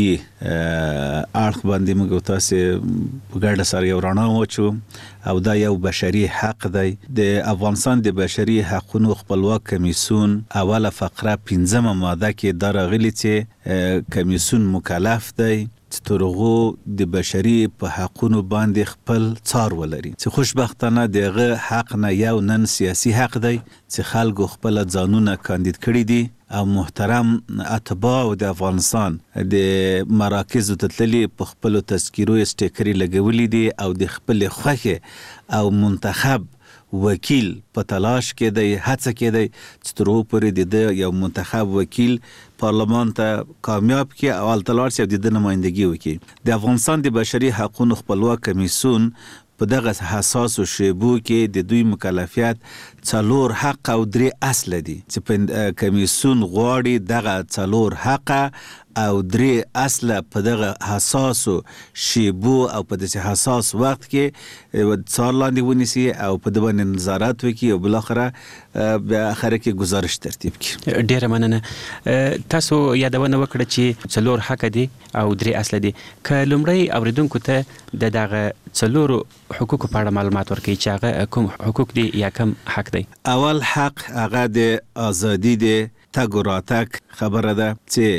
S9: اړخ باندې موږ تاسو په ګډه سره یو رڼا واچو او دا یو بشري حق دی. د افغانستان د بشري حقوقو خپلواک کمیسیون اوله فقره 15مه ماده کې دا راغلي چې کمیسیون مکلف دی چې ترغو د بشري په حقونو باندې خپل څار ولري. چې خوشبختانه دغه حق نه یو نن سیاسي حق دی چې خلکو خپل ځانونه کاندید کړي دي او محترم اتباع د افغانستان د مراکز تتللی په خپل تذکیرو استیکري لګولې دي او د خپل خوخه او منتخب وکیل په تلاش کې دی، هڅه کې دی چې تر اوسه پورې د یو منتخب وکیل پارلمان ته کامیاب کړي او التلار سي د نمائندګي وکړي. د افغانستان د بشري حقوقو خپلواک کمیسیون په دغه حساس شیبو کې د دوی مکلفیت 4 حق او 3 اصل دي چې په کمیسیون غواړي دغه 4 حق او 3 اصل په دغه حساس شیبو او په دغه حساس وخت کې څار لاندې ونیسي او په دغه نظارت وکړي او بل اخره به اخر کې گزارش ترتیب کړي.
S4: ډیره مننه. تاسو یادونه وکړه چې 4 حق دي او 3 اصل دي. که لومړی اوریدونکو ته دغه 4 حقوق په اړه معلومات ورکړي چې هغه کوم حقوق دي یا کوم حق دی.
S9: اول حق هغه د ازادي دی، تګ او راتګ خبره ده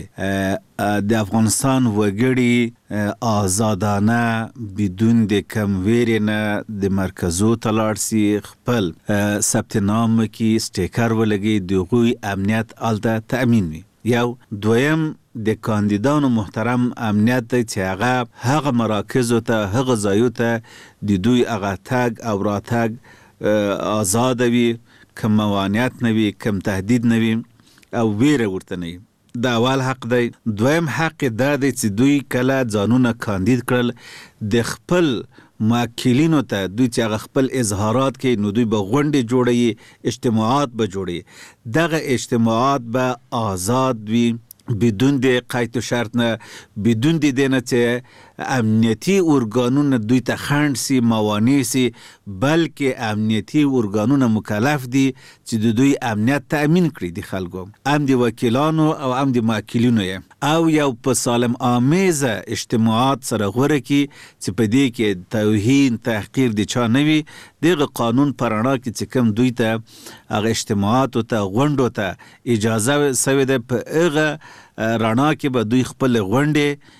S9: چې د افغانستان وګړي آزادانه بدون د کم ویرې نه د مرکزو ته لاړ سي، خپل ثبت نام کې سټیکر ولګي، د هغوی امنیت هلته تأمین وي. یو دویم د کاندیدانو محترم امنیت دی چې هغه مراکزو ته هغه ځایو ته د دوی هغه تګ او راتګ آزاد وي، کم موانعت نه وي، کم تهدید نه وي او ویره ورته نه وي. دا اول حق دی. دویم حق دا دی چې دوی کله ځانونه کاندید کړل د خپل موکلینو ته دوی چې هغه خپل اظهارات کوي نو دوی به غونډې جوړوي، اجتماعات به جوړوي. دغه اجتماعات به آزاد وي بدون د قید و شرط نه، بدون د دې نه چې امنیتي ارګانونه دوی ته خنډ سي، موانع سي، بلکې امنیتي ارګانونه مکلف دي چې د دوی امنیت تأمین کړي د خلکو، هم د وکیلانو او هم د موکلینو یې، او یو په سالم آمیزه اجتماعات سره غوره کړي چې په دې کې توهین تحقیر د چا نه وي. دغه قانون په رڼا کې چې کوم دوی ته هغه اجتماعاتو ته غونډو ته اجازه سوې ده، په هغه رڼا کې به دوی خپل غونډې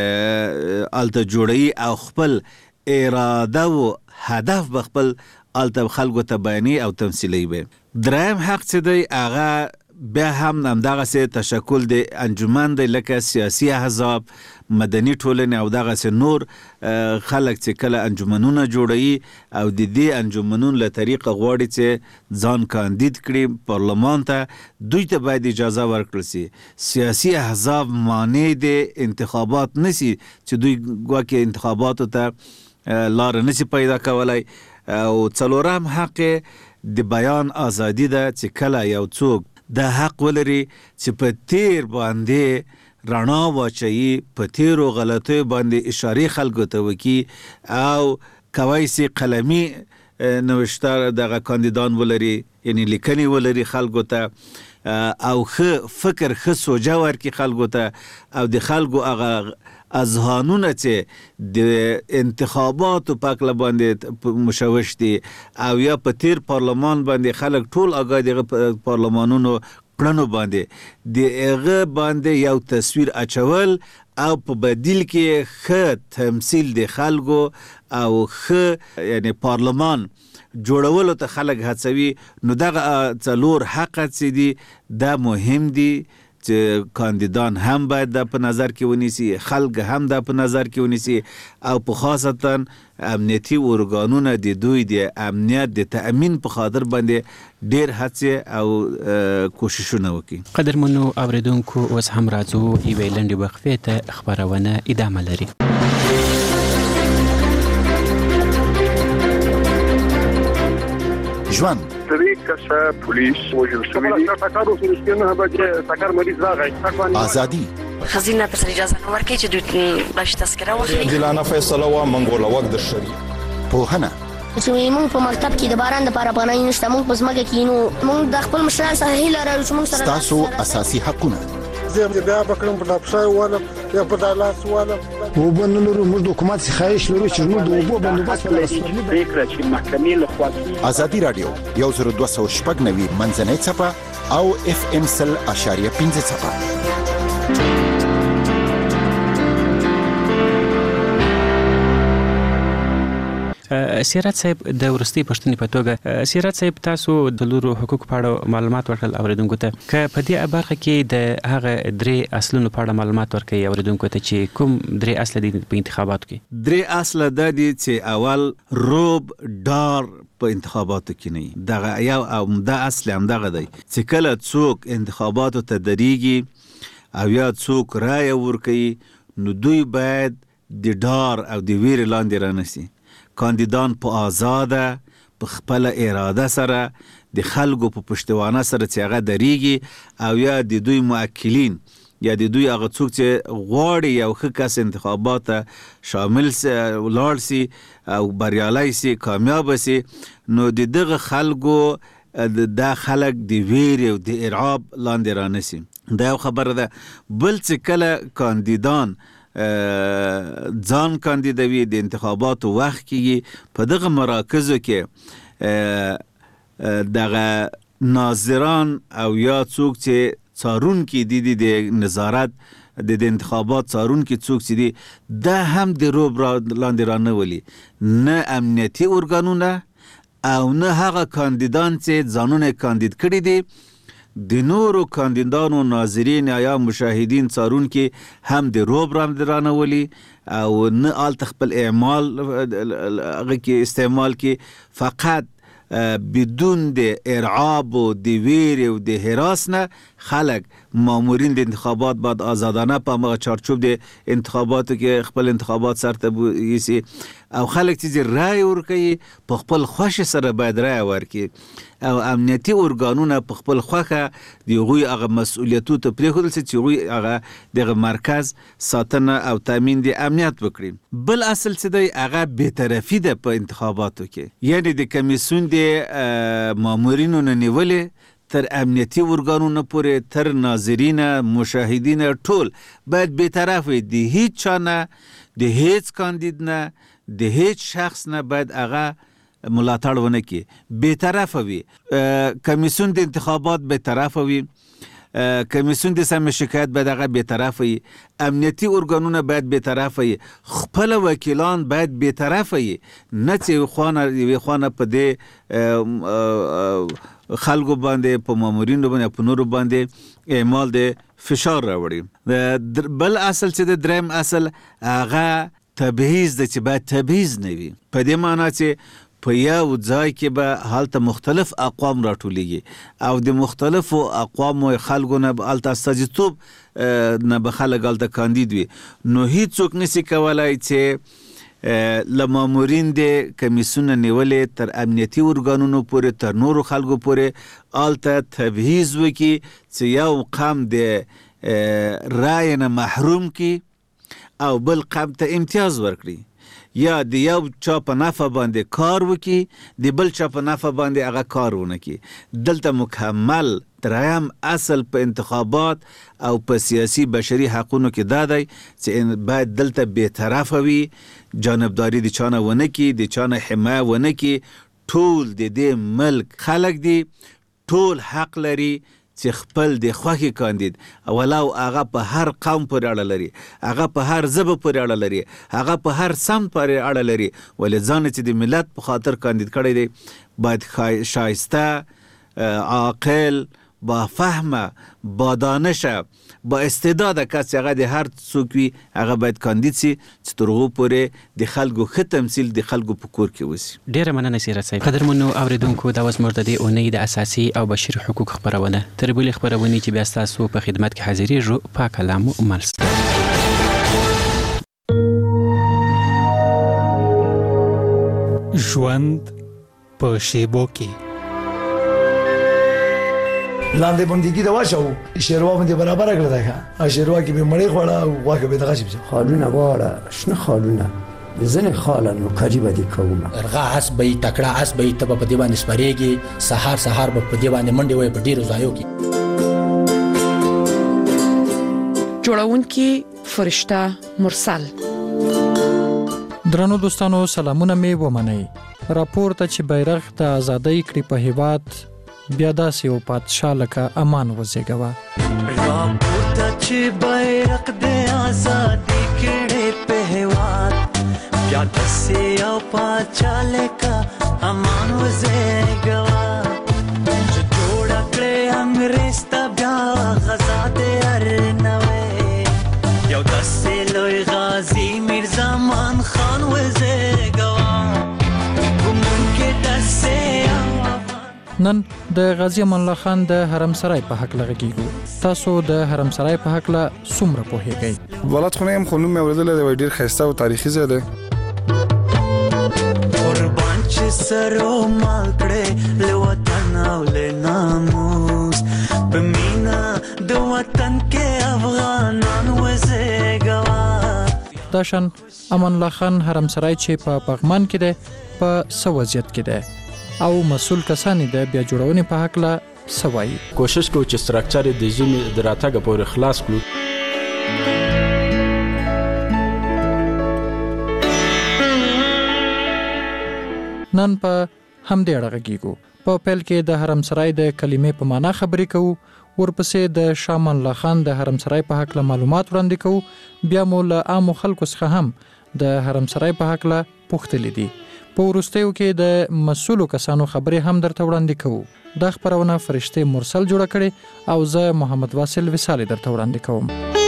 S9: الته جوړوي او خپل اراده او هدف به خپل الته خلکو ته بیانوي او تمثیلوي به. دریم حق چې دی هغه بیا هم همدغسې تشکل د انجمن دی، لکه سیاسي احزاب، مدني ټولنې او دغسې نور خلک چې کله انجمنونه جوړوي او د دې انجمنونو له طریقه غواړي چې ځان کاندید کړي پارلمان ته، دوی ته باید اجازه ورکړل سي. سیاسي احزاب مانع د انتخابات نسی چې دوی ګواکې انتخاباتو ته لار نسی پیدا کولای. او څلورم حق د بیان ازادي ده چې کله یو څوک د حق ولري چې په تیر باندې رڼا واچوي، په تیرو غلطیو باندې اشارې خلکو ته وکړي او کوای سي قلمي نوښتار دغه کاندیدان ولري، یعنی لیکنې ولري خلکو ته او ښه فکر ښه سوجه ورکړي خلکو ته او د خلکو هغه اذهانونه چې د انتخاباتو په هکله باندې مشوش دي او یا په تیر پارلمان باندې خلک ټول آګاه دغه پارلمانونو کړنو باندې د هغه باندې یو تصویر اچول او په بدیل کې ښه تمثیل د خلکو او ښه یعنی پارلمان جوړولو ته خلک هڅوي. نو دغه څلور حق چې دي دا مهم دي چې کاندیدان هم باید دا په نظر کې ونیسي، خلک هم دا په نظر کې ونیسي او په خاصتا امنیتي ارګانونه د دوی د امنیت د تأمین په خاطر باندې ډیر هڅې او کوششونه وکړي.
S4: قدرمنو اوریدونکو اوس هم راځو یوې لنډې وقفې ته، خبرونه ادامه لري.
S7: ژوند
S10: پولیس وژل شوی
S7: ازادي
S11: خزینه تر اجازه نه ورکړي چې دوی باش تذکره واخلي.
S10: عادلانه فیصله وا منګول وخت د شری
S7: پوهنه
S11: چې موږ په مکتب کې د باران د لپاره پناه نشته، موږ په ځمکه کې نو موږ د خپل مشران سره هیله لرو چې موږ سره
S7: تاسو اساسي حقونه
S26: زه بیا بکرم په لپسای والا یا په دالاس والا وبنلرو موږ د حکومت څخه خواهش لرو چې موږ د اوبو بندوبست په لاس
S10: فکر چې محکمې له خوا
S7: ازادي رادیو 1290 منځنۍ صفه او FM 100.5 صفه.
S4: سیرت صاحب د ورستي پښتني په توګه، سیرت صاحب تاسو د لورو حقوق په اړه معلومات ورکړل اوریدونکو ته، که په دې برخه کې د هغه درې اصلونو په اړه معلومات ورکړي اوریدونکو ته چې کوم درې اصل دي په انتخاباتو کې؟
S9: درې اصل د دې چې اول روب ډار په انتخاباتو کې نه، دغه یو او دا اصل هم دغه دی چې کله څوک انتخاباتو ته درېږي او یا څوک رایه ورکوي نو دوی باید د ډار او د ویرې لاندې رانسي. کاندیدان په آزاده په خپل اراده سره د خلکو په پشتوانه سره چې هغه درېږي او یا د دوی موکلین یا د دوی هغه څوک چې غواړي یو ښه کس انتخابات شامل ولاړ سي او بریالی سي کامیاب سي، نو د دغه خلکو دا خلک د ویرې او د ارعاب لاندې رانسي. دا یو خبره ده. بل چې کله کاندیدان ځان کاندیدوي د انتخاباتو وخت کې په دغه مراکزو کې دغه ناظران او یا څوک چې څارونکي دي د نظارت د انتخابات څارونکي څوک چې دي دا هم د روب لاندې رانولي، نه امنیتي ارګانونه او نه هغه کاندیدان چې ځانونه کاندید کړي دي د نورو کاندیدانو ناظرین یا مشاهدین څارونکي هم د روب رانولي او نه آلته خپل اعمال هغه کې استعمال کې فقط بدون د ارعاب و د ویر و د هراس نه خلق مامورین د انتخابات بعد آزادانه په مغه چارچوب د انتخاباتو کې خپل انتخابات سرته یسي او خلق چې رای ورکوي په خپل خوښ سره باید رای ورکړي او امنیتي ارګانونه په خپل خوخه د غوی هغه مسؤلیتو ته پریښودل چې غوی هغه د مرکز ساتنه او تامین د امنیت وکړي. بل اصل چې دی هغه بی‌طرفي ده په انتخاباتو کې، یعنی د کمیسیون د مامورینو نه نیولې تر امنیتي ارګانونو پورې تر ناظرین مشاهدین ټول باید بی‌طرف وي، د هیڅ چا نه د هیڅ کاندید نه د هیڅ شخص نه باید هغه ملاتړ ونه کی، بی‌طرف وي. کمیسیون د انتخابات بی‌طرف وي، کمیسیون د سم شکایت باید هغه بی‌طرف وي، امنیتي ارګانونه باید بی‌طرف وي، خپل وکیلان باید بی‌طرف وي، نه چې خوانه په دې خلکو باندې په مامورینو باندې په نورو باندې اعمال د فشار راوړي. بل اصل چې د دریم اصل هغه تبعیض د چې باید تبعیض نه وي، په دې معنی چې په یو ځای کې به هلته مختلف اقوام راټولیږي او د مختلفو اقوامو خلکو نه به هلته استازیتوب نه به خلک هلته کاندید وي، نو هیڅوک نشي کولای چې لمامورین د کمیسونه نیولې تر امنیتي ارګانونو پورې تر نورو خلکو پورې آلته تبعیض وکي چې یو قام د رای نه محروم کی او بل قام ته امتیاز ورکړي یا د یو چا په نفع باندې کار وکي د بل چا په نفع باندې هغه کار ونه کی. دلته مکمل دریم اصل په انتخابات او په سیاسي بشري حقونو کې دا دی چې باید دلته بی‌طرفه وي، جانبداري د چانه ونه کی، د چانه حمایه ونه کی. ټول د دې ملک خلک دي، ټول حق لري چې خپل د خوښې کاندید ولو هغه په هر قوم پورې اړه لري، هغه په هر ژبه پورې اړه لري، هغه په هر سمت پورې اړه لري، ولې ځان چې د ملت په خاطر کاندید کړی دی باید شایسته، عاقل، با فهمه، با دانشه، با استعداد کس هغه د هر څوک وي هغه باید کاندید سي چې تر هغو پورې د خلکو ښه تمثیل د خلکو په کور کې وسي.
S4: ډیره مننه سیرت صاحب. قدرمنو اوریدونکو دا اوس موږ د دې اونۍ د اساسي او بشري حقوق خبرونه تر بلې خبرونې چې بیا ستاسو په خدمت کې حاضرېږو په کلام ملس.
S12: ژوند په شیبو کې
S13: لاندې بندګي دا واچو شیروا باندې برابر کړل دا شیروا کې به مړې خوړه او واګه به دغه شي
S14: خالونه واړه شنه خالونه زنه خاله نو کاری بدی کومه
S15: ارغا اس به تکړه اس به ته په دی باندې سپریږي سحر به په دی باندې منډي وي په ډیرو ځایو کې.
S3: جوړونکي فرشته مرسل.
S22: درنو دوستانو سلامونه مې ومنئ. راپور ته چې بیرغ د ازادۍ کړي په هیواد بیا داسې یو پادشاه لکه امان وزېږوه.
S16: راپور ته چې بیرغ د ازادۍ کړي په هیواد بیا داسې یو پادشاه لکه امان وزېږوه چې جوړه کړې انګریز ته بیا غزا د ارنوې یو داسې لوی غازي میرزا مان خان وزېږوه ګمون کې داسې
S22: نن د غازی امان الله خان د حرم سرای په حق لغږیږو. تاسو د حرم سرای په حق لا څومره پوهیږئ؟
S17: ولادت خونه هم خونم مې اوریدل دی ډیر ښایسته او تاریخي ځای دی.
S16: قربان چې سرو مال کړې له وطن او له ناموس په مینا د وطن کې افغانان وزېږوه.
S22: دا شان امان الله خان حرم سرای چې په پغمان کې دی په څه وضعیت کې دی او مسؤل کسانی د بیا جوړونې په حق لا سوای.
S27: کوشش کوو چې سټراکچر د ژمي د راتګ پورې خلاص کړو.
S22: نن په همدې اړه غږیږو. په پیل کې د حرم سرای د کلمې په معنا خبرې کوو، ورپسې د شاه امان الله خان د حرم سرای په حق لا معلومات وړاندې کوو، بیا مو له عامو خلکو څخه هم د حرم سرای په حق لا پوښتلې دي. په وروستیو کې د مسؤلو کسانو خبرې هم درته وړاندې کوو. دا خبرونه فرشته مرسل جوړه کړي او زه محمد واصل وصالي درته وړاندې کوم.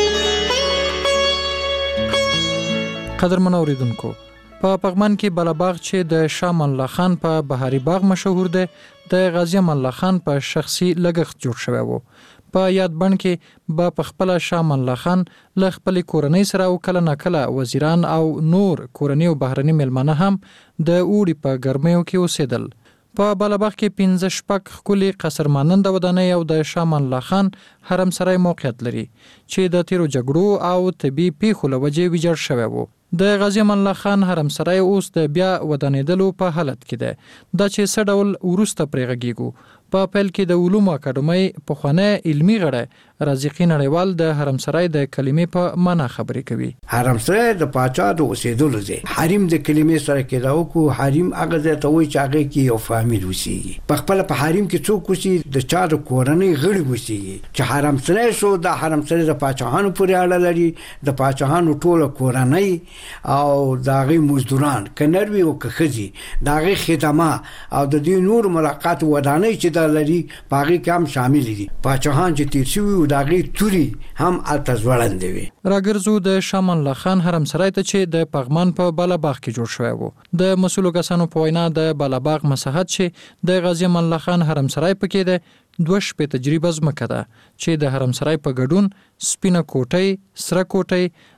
S22: قدرمن اوریدونکو، په پغمان کې بلاباغ چې د شاه امان الله خان په بهاري باغ مشهور دی د غازی امان الله خان په شخصي لګښت جوړ شوی وو. په یاد بڼ کې به په خپل شاه امان الله خان له خپل کورنۍ سره او کله ناکله وزیران او نور کورنۍ او بهرني مېلمانه هم د اوړي په ګرمیو کې اوسېدل. په بلاباغ کې 15 شپږ ښکلي قصر ماننده ودانۍ او د شاه امان الله خان حرم سرای موقعیت لري چې د تیرو جګړو او طبي پیښو له وجې ویجاړ شوی وو. د غازی امان الله خان حرم سرای اوس د بیا ودانېدلو په حالت کې ده. دا چې څه ډول وروسته پرې غږیږو. په پیل کې د علومو اکاډمۍ پخوانی علمي غړی رازقي نړیوال د حرم سرای د کلمې په معنا خبرې کوي.
S14: حرم سرای د پاچا د اوسېدلو ځای. حریم د کلمې سره کې راوکو حریم هغه ځای ته وایي چې هغه کې یو فامیل اوسېږي. په خپل په حریم کې څوک اوسي د چا د کورنۍ غړي اوسېږي. چې حرم سرای شو د حرم سرای د پاچاهانو پورې اړه لري. د پاچاهانو ټوله کورنۍ او د هغې مزدوران که نر وي او که ښځې د هغې خدمه او د دې نور ملاقات ودانۍ چې لري په هغې کې هم شامل دي. پاچاهان چې تیر شوي وو د هغې توري هم هلته ځوړندې وي.
S22: راګرځو د شاه امان الله خان حرم سرای ته چې د پغمان په بالاباغ کې جوړ شوی وو. د مسؤلو کسانو په وینا د بالاباغ مساحت چې د غازی امان الله خان حرم سرای پکې ده 2 شپې تجربه ځمکه ده چې د حرم سرای په ګډون سپینه کوټۍ، سره کوټۍ،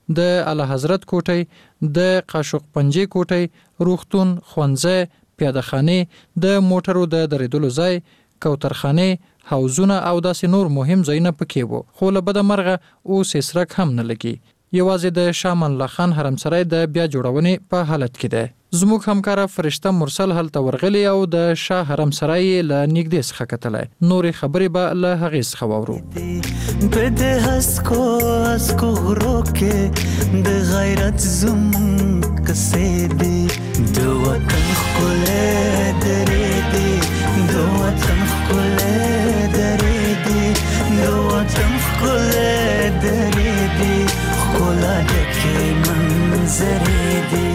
S22: د اعلی حضرت کوټي، د قاشق پنجې کوټي، روغتون، ښوونځي، پیادهخانه، د موټرو د درېدلو ځای، کوترخانه، حوضونه او داسې نور مهم ځایونه پکې وو. خو له بده مرغه اوس سرک هم نه لګي. یوازې د شاه امان الله خان حرمسرای د بیا جوړونې په حالت کې ده. زموږ همکار فرشته مرسل هلته ورغلی او د شاه حرمسرای له نږدې څخه کتلای. نورې خبرې به له هغې څخه واورو.
S16: بده هسکو غرو کې د غیرت زمون کسې دی، د وطن ښکلی درې دی، د وطن ښکلی درې دی، د وطن ښکلی درې دی، ښکلا ډکې منظرې دی.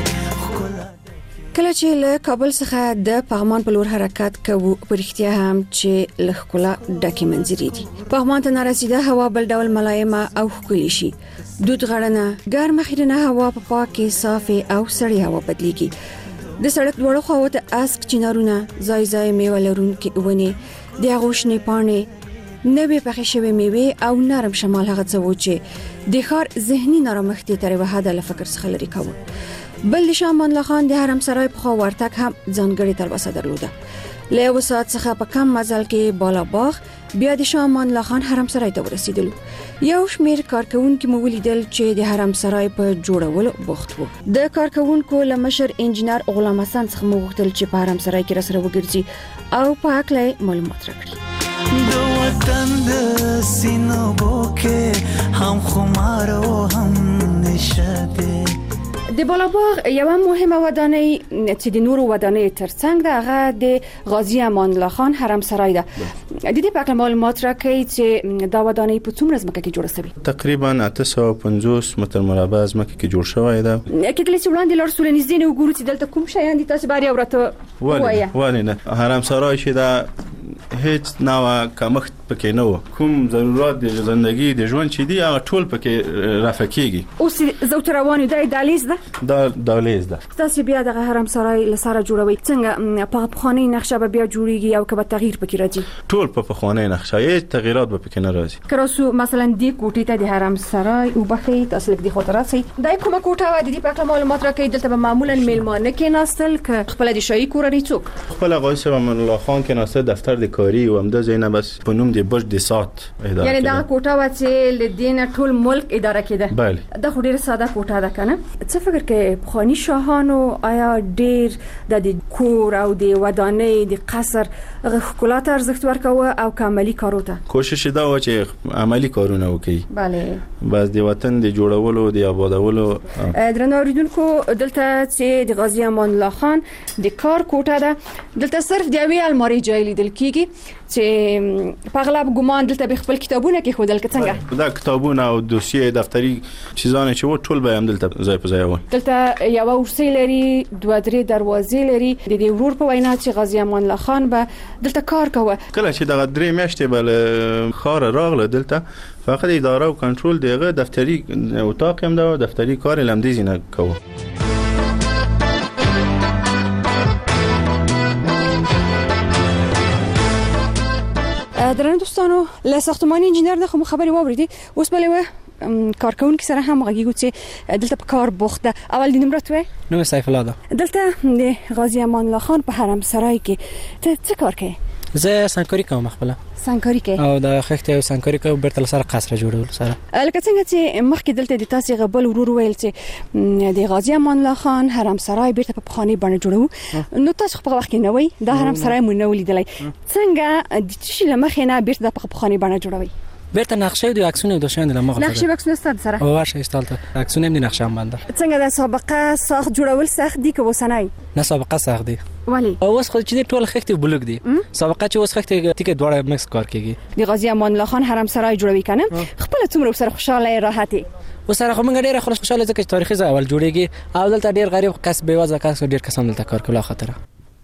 S2: کله چې له کابل څخه د پغمان په لور حرکت کوو، په رښتیا هم چې له ښکلا ډکې منظرې دي. پغمان ته نارسیده هوا بل ډول ملایمه او ښکلې شي. دود غړنه ګرمه خیرنه هوا په پاکه صافه او سړې هوا بدلیږي. د سړک دوړو خواو ته اسک چنارونه، ځای میوه لرونکي ونې، د غوښنې پاڼې، نوې پخې شوې میوه او نرم شمال هغه څه و چې د ښار ذهني نارامښتۍ تر یوه حده له فکر څخه لرې کوو. بل د شاه امان الله خان د حرمسرای په خوا ورتګ هم ځانګړې تلوسه درلوده. له یو ساعت څخه په کم مزل کې بالا باغ بیا د شاه امان الله خان حرمسرای ته ورسېدلو. یو شمېر کارکونکو مو ولیدل چې د حرمسرای په جوړولو بوخت وو. د کارکونکو له مشر انجنیر غلام حسن څخه مو غوښتل چې په حرمسرای کې راسره وګرځي او په هکله معلومات راکړي.
S16: د وطن د سینو بوکه هم خمار او هم نشته.
S2: د بالاباغ یو مهمه ودانۍ چې د نورو ودانۍ ترڅنګ ده هغه د غازی امان الله خان حرمسرای ده. د دې په اړه معلومات راکړئ چې دا ودانۍ په څومره ځمکه کې جوړه شوې؟
S19: تقریبا 850 متر مربع ځمکه کې جوړ شوی ده.
S2: کله چې وړاندې لار سولې نږدې نه وګورو چې دلته کوم شیان دي تاسو باندې اورته
S19: وایي نه حرمسرای چې دا هیڅ نوع کمښت پکې نه و. کوم ضرورت د ژوندۍ د ژوند چې دی هغه ټول پکې رافع کیږي.
S2: اوس زو تروانو د دالیز ده،
S19: دا دالیز ده.
S2: تاسو بیا د حرمسرای لساره جوړوي څنګه په پخوانی نقشه به بیا جوړیږي او کبه تغییر پکې راځي؟
S19: ټول په پخوانی نقشه هیڅ تغییرات به پکې نه راځي.
S2: کراسو مثلا دی کوټې ته د حرمسرای او بخې تاسو د خاطرات سي دای کومه کوټه و د دې په معلومات راکړئ. دلته به معمولا میلمانه کې ناستل ک خپل د شاهي کورنۍ څوک
S19: خپل غوث امان الله خان کې ناست دفتر د کاری او همدا زینه بس په نوم د برج د سات اداره.
S2: یعنی دا کوټه و چې لدین ټول ملک اداره کېده.
S19: بله
S2: دا خو ډیره ساده کوټه ده کنه. څه فکر کې پخوانی شاهانو آیا ډیر د کور او د ودانۍ د قصر ښکلا ته ارزښت ورکوه او عملی کارو ته
S19: کوشش دا و چې عملی کارونه وکړي؟
S2: بله
S19: بس د وطن د جوړولو د آبادولو.
S2: درنو اوریدونکو دلته چې د غازی امان الله خان د کار کوټه ده، دلته صرف د یوې الماری ځای لیدل کیږي چې په اغلب ګمان دلته به خپل کتابونه کې خودل څنګه
S19: دا کتابونه او دوسیې دفتری چیزونه چې و ټول به هم دلته ځای په ځای و.
S2: دلته یو ورسې لري، دوه درې دروازې لري. د دې ورور په وینا چې غازی امان الله خان به دلته کار کوي.
S19: کله چې دغه درې میاشتې بل خار راغله دلته فقط اداره او کنټرول دغه دفتری اتاق هم دا دفتری کار لمدیز نه کوي.
S2: درنو دوستانو له ساختماني انجنیر نه خو خبري واوریدي. اوس بلې کارکونکو سره هم غږیږو چې دلته په کار بوخت ده. اول د نمرت وې
S20: نو سیف الله ده.
S2: دلته د غازی امان الله خان په حرمسرای کې ته څه کار کوي؟
S20: زه سانکاري کوم خپل.
S2: سانکاري کوي
S20: او د خښته او سانکاري کوي برتل سره قصر جوړول سره.
S2: لکه څنګه چې مخکې دلته د تاسو غبل ورور ویل چې د غازی امان الله خان حرمسرای بیرته په پخوانی بڼه جوړو، نو تاسو په وخت کې نه وای دا حرمسرای مونږ نه ولیدلای. څنګه د چې لمخې نه بیرته په پخوانی بڼه جوړوي؟
S20: بیرته نقشه دی عکسونه د شاند له مغرب
S2: نقشه عکسونه ستاسو سره
S20: او ورشه استالته عکسونه هم د نقشه هم باندې.
S2: څنګه د سابقه ساخت جوړول سخت دي که وسنای؟
S20: نه سابقه سخت دي.
S2: ولی
S20: اوس خو چې ټول خښته بلوک دي. سابقه چې اوس خښته ټیکه دوړه مکس کار کوي.
S2: د غازی امان الله خان حرمسرای جوړوي کنه خپل څومره سره خوشاله راحتي
S20: وسره خو موږ ډیره خوشاله ځکه چې تاریخي ځای اول جوړیږي او دلته ډیر غریب کس بیوازه کس ډیر کسان دلته کار کوي خاطر.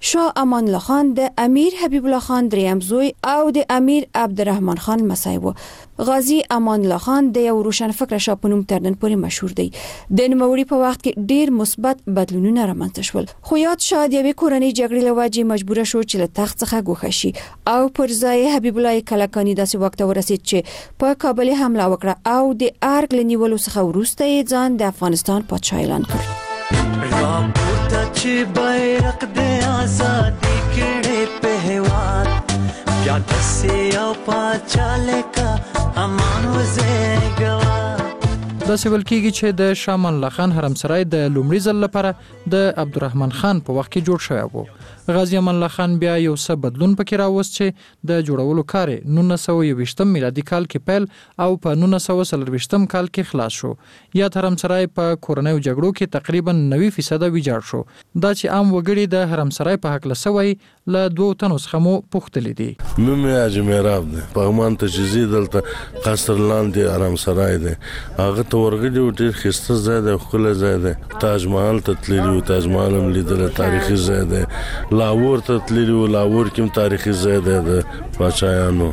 S2: شاه امان الله خان د امیر حبیب الله خان دریم زوی او د امیر عبدالرحمن خان مسای و. غازی امان الله خان د یو روشن فکر شاه په نوم تر نن پورې مشهور دی. د نوموړي په وخت کې ډیر مثبت بدلونونه رامنځته شول. خو یاد شاه د یوې کورنۍ جګړې له وجې مجبور شو چې له تخت څخه ګوښه شي او پر ځای حبیب الله کلکاني داسې وخت ورسید چې په کابل حمله وکړه او د ارګ له نیولو څخه وروسته یې ځان د افغانستان پادشاه اعلان کړ.
S16: راپورته چې بیرغ د آزادۍ کړې په هېواد بیا داسې یو پاچا لکه امان وزېږوه.
S22: داسې ویل کېږي چې د شاه امان الله خان حرمسرای د لومړي ځل لپاره د عبدالرحمن خان په وخت کې جوړ شوی و. غازی امان الله خان بیا یو څه بدلون پکې راوست چې د جوړولو کار 1920 میلادي کال کې پیل او په 1940 کال کې خلاص شو. یا حرمسرای په کورنیو جګړو کې تقریبا 90% ویجاړ شو. دا چې عام وګړي د حرمسرای په حق لسوي له 2 تنو څخه مو پوښتلې دي.
S5: نوم یې حاجي میراب دی. پغمان ته چې زی دلته قصر لاندې حرمسرای دی. هغه ته ورغلی ډیر ښایسته ځای دی، ښکلی ځای دی. تاج محل ته تللی و، تاج محل هم لیدلی، تاریخي ځای دی. لاهور ته تللی و، لاهور کې هم تاریخي ځای دی د پاچایانو.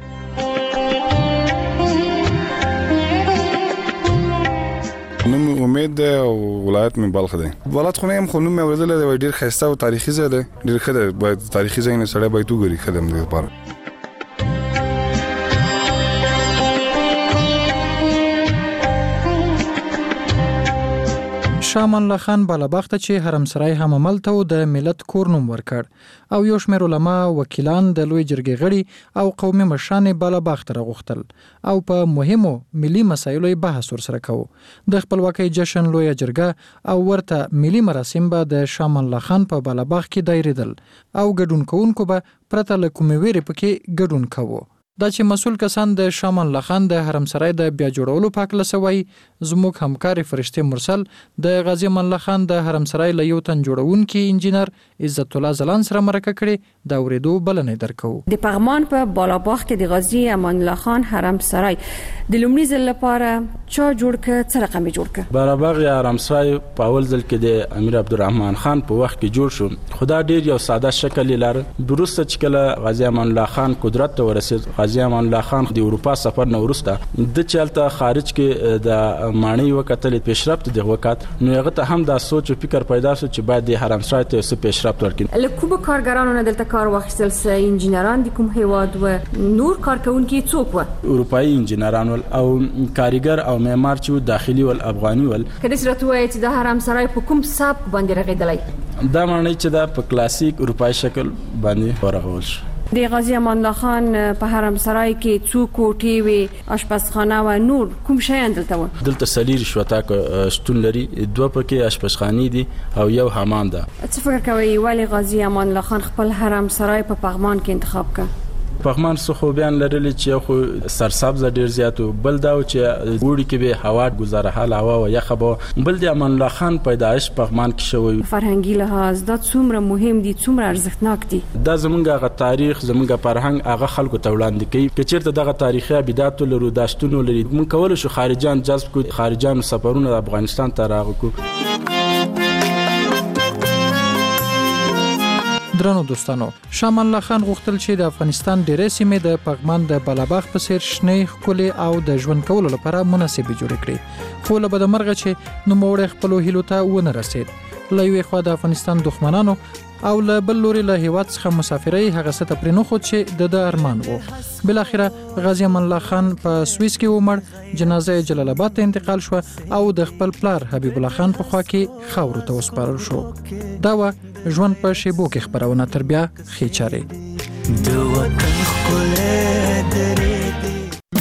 S17: نوم امید دی او ولایت مې بلخ دی. ولایت خو نه یم خو نوم مې اورېدلی دی، ډېر ښایسته او تاریخي ځای دی، ډېر ښه دی. باید تاریخي ځای نه سړی باید وګوري، ښه دی همدې لپاره.
S22: شاه امان الله خان بالابخته چې حرمسرای هم عمل ته د ملت کور نوم ورکړ او یو شمېر علما، وکیلان، د لوی جرګې غړي او قومي مشران بالابخته راغوښتل او په مهمو ملي مسایلو بحث ورسره کوو. د خپلواکۍ جشن، لوی جرګه او ورته ملي مراسم به د شاه امان الله خان په بالابخ کې دایریدل او ګډون کوونکو به پرته له کومې ویرې پکې ګډون کوو. دا چې مسؤل کسان د شاه امان الله خان د حرمسرای د بیا جوړولو په هکله څه وایي، زموږ همکار فرشته مرسل د غازی امان الله خان د حرمسرای له یو تن جوړونکي انجینر عزت الله زلان سره مرکه کړې، د اورېدو بلنې درکو.
S2: د پغمان په بالاباغ کې د غازی امان الله خان حرمسرای د لومړي ځل لپاره چا جوړ ک، څه رقم جوړ ک؟
S27: بالاباغ یا حرمسرای په اول ځل کې د امیر عبدالرحمن خان په وخت کې جوړ شو. خدا ډیر یو ساده شکل لري. وروسته چې کله غازی امان الله خان قدرت ته ورسید، غازی امان الله خان د اروپا سفر نه وروسته د چلته خارج کې د مانی وکتل پیشرفت د وکات، نو هغه ته هم دا سوچ او فکر پیدا شو چې باید د حرمسرای ته څه پیشرفت ورکړي.
S2: لکوب کارګرانو نه دلته کار واخیستل، سه انجینران د کوم هیواد و، نور کارکونکي څوک و؟
S27: اروپایي انجینران او کاریګر او معمار چې داخلي ول افغاني ول.
S2: کله چې راته چې د حرمسرای په کوم سبک باندې رغیدلی؟
S27: دا معنی چې دا په کلاسیک اروپایي شکل باندې ورغول شو.
S2: د غازی امان الله خان په حرمسرای کې څو کوټې وي، آشپزخانه و، نور کوم شیان دلته و؟
S27: دلته سلیر شوتا شتون لري، 2 پکې آشپزخانې دي او یو حمام ده.
S2: څه فکر کوي ولی غازی امان الله خان خپل حرمسرای په پغمان کې انتخاب کړ؟
S27: پغمان څه خو بیان لري چې خو سرسبز ډیر زیات، بل دا چې وړي کې به هوا گزاره حال هوا او یخ به، بل د امان الله خان پیدائش پغمان کې شوی.
S2: فرهنګي لحاظ دا څومره مهم دي، څومره ارزښتناک دي.
S27: دا زمونږ غ تاریخ، زمونږ فرهنګ هغه خلکو ته وړاندې کوي. که چیرته دغه تاریخي ابدات لرو، داشتونو لري، مونږ کول شو خارجان جذب کو، خارجان سفرونه افغانستان ته راغلو.
S22: درنو دوستانو، شاه امان الله خان غوښتل چې د افغانستان ډېرې سیمې د پغمان د بالاباغ په څیر شنې، ښکلې او د ژوند کولو لپاره مناسبې جوړې کړي. خو له بدمرغه چې نوموړی خپلو هیلو ته ونه رسید. له یوې خوا د افغانستان دښمنانو او له بل لوري له هیواد څخه مسافرۍ هغه څه ته پرې نه ښود چې د ارمان و. بالاخره غازی امان الله خان په سویس کې ومړ، جنازه یې جلال آباد ته انتقال شو او د خپل پلار حبیب الله خان په خوا کې خاورو ته وسپارل شو. دا و ژوند په شیبو کې خبرونه، تر بیا ښې چارې.
S16: د وطن ښکلی درې دي.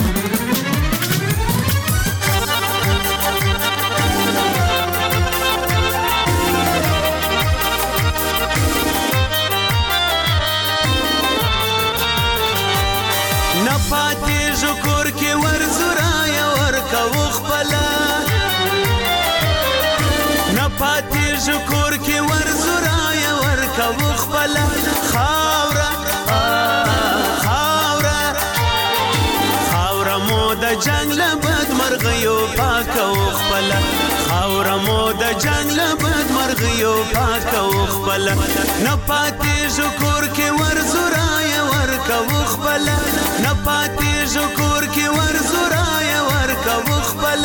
S16: نه پاتېږو کور کې ورزورایه ورکوو خپله، نه پاتېږو کور کې ورزورایه ورکوو خپله. خاوره خاوره خاوره مو د جنګ له بدمرغیو پاکوو خپله. خاور مو د جنگ لبد مرغیو پاک او خپل نه پاتې شکر کې ورزورای ورکو خپل نه پاتې شکر کې ورزورای ورکو خپل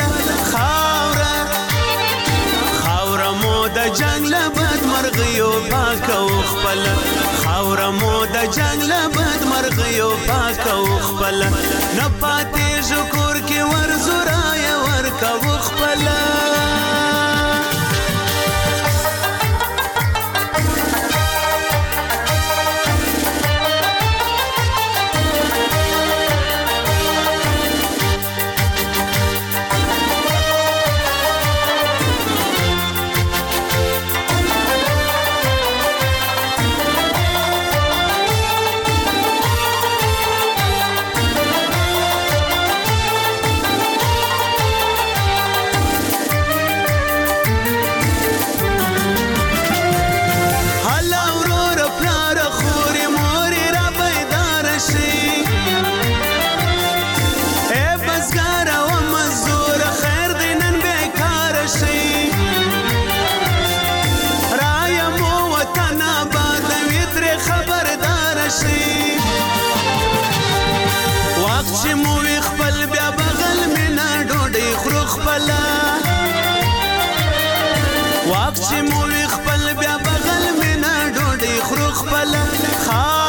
S16: خاور مو د جنگ لبد مرغیو پاک او خپل خاور مو د جنگ لبد مرغیو پاک او خپل نه پاتې شکر کې ورزورای ورکو خپل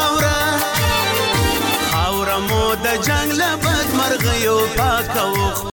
S16: خاور مو د جنگ لبد مرغیو پاک او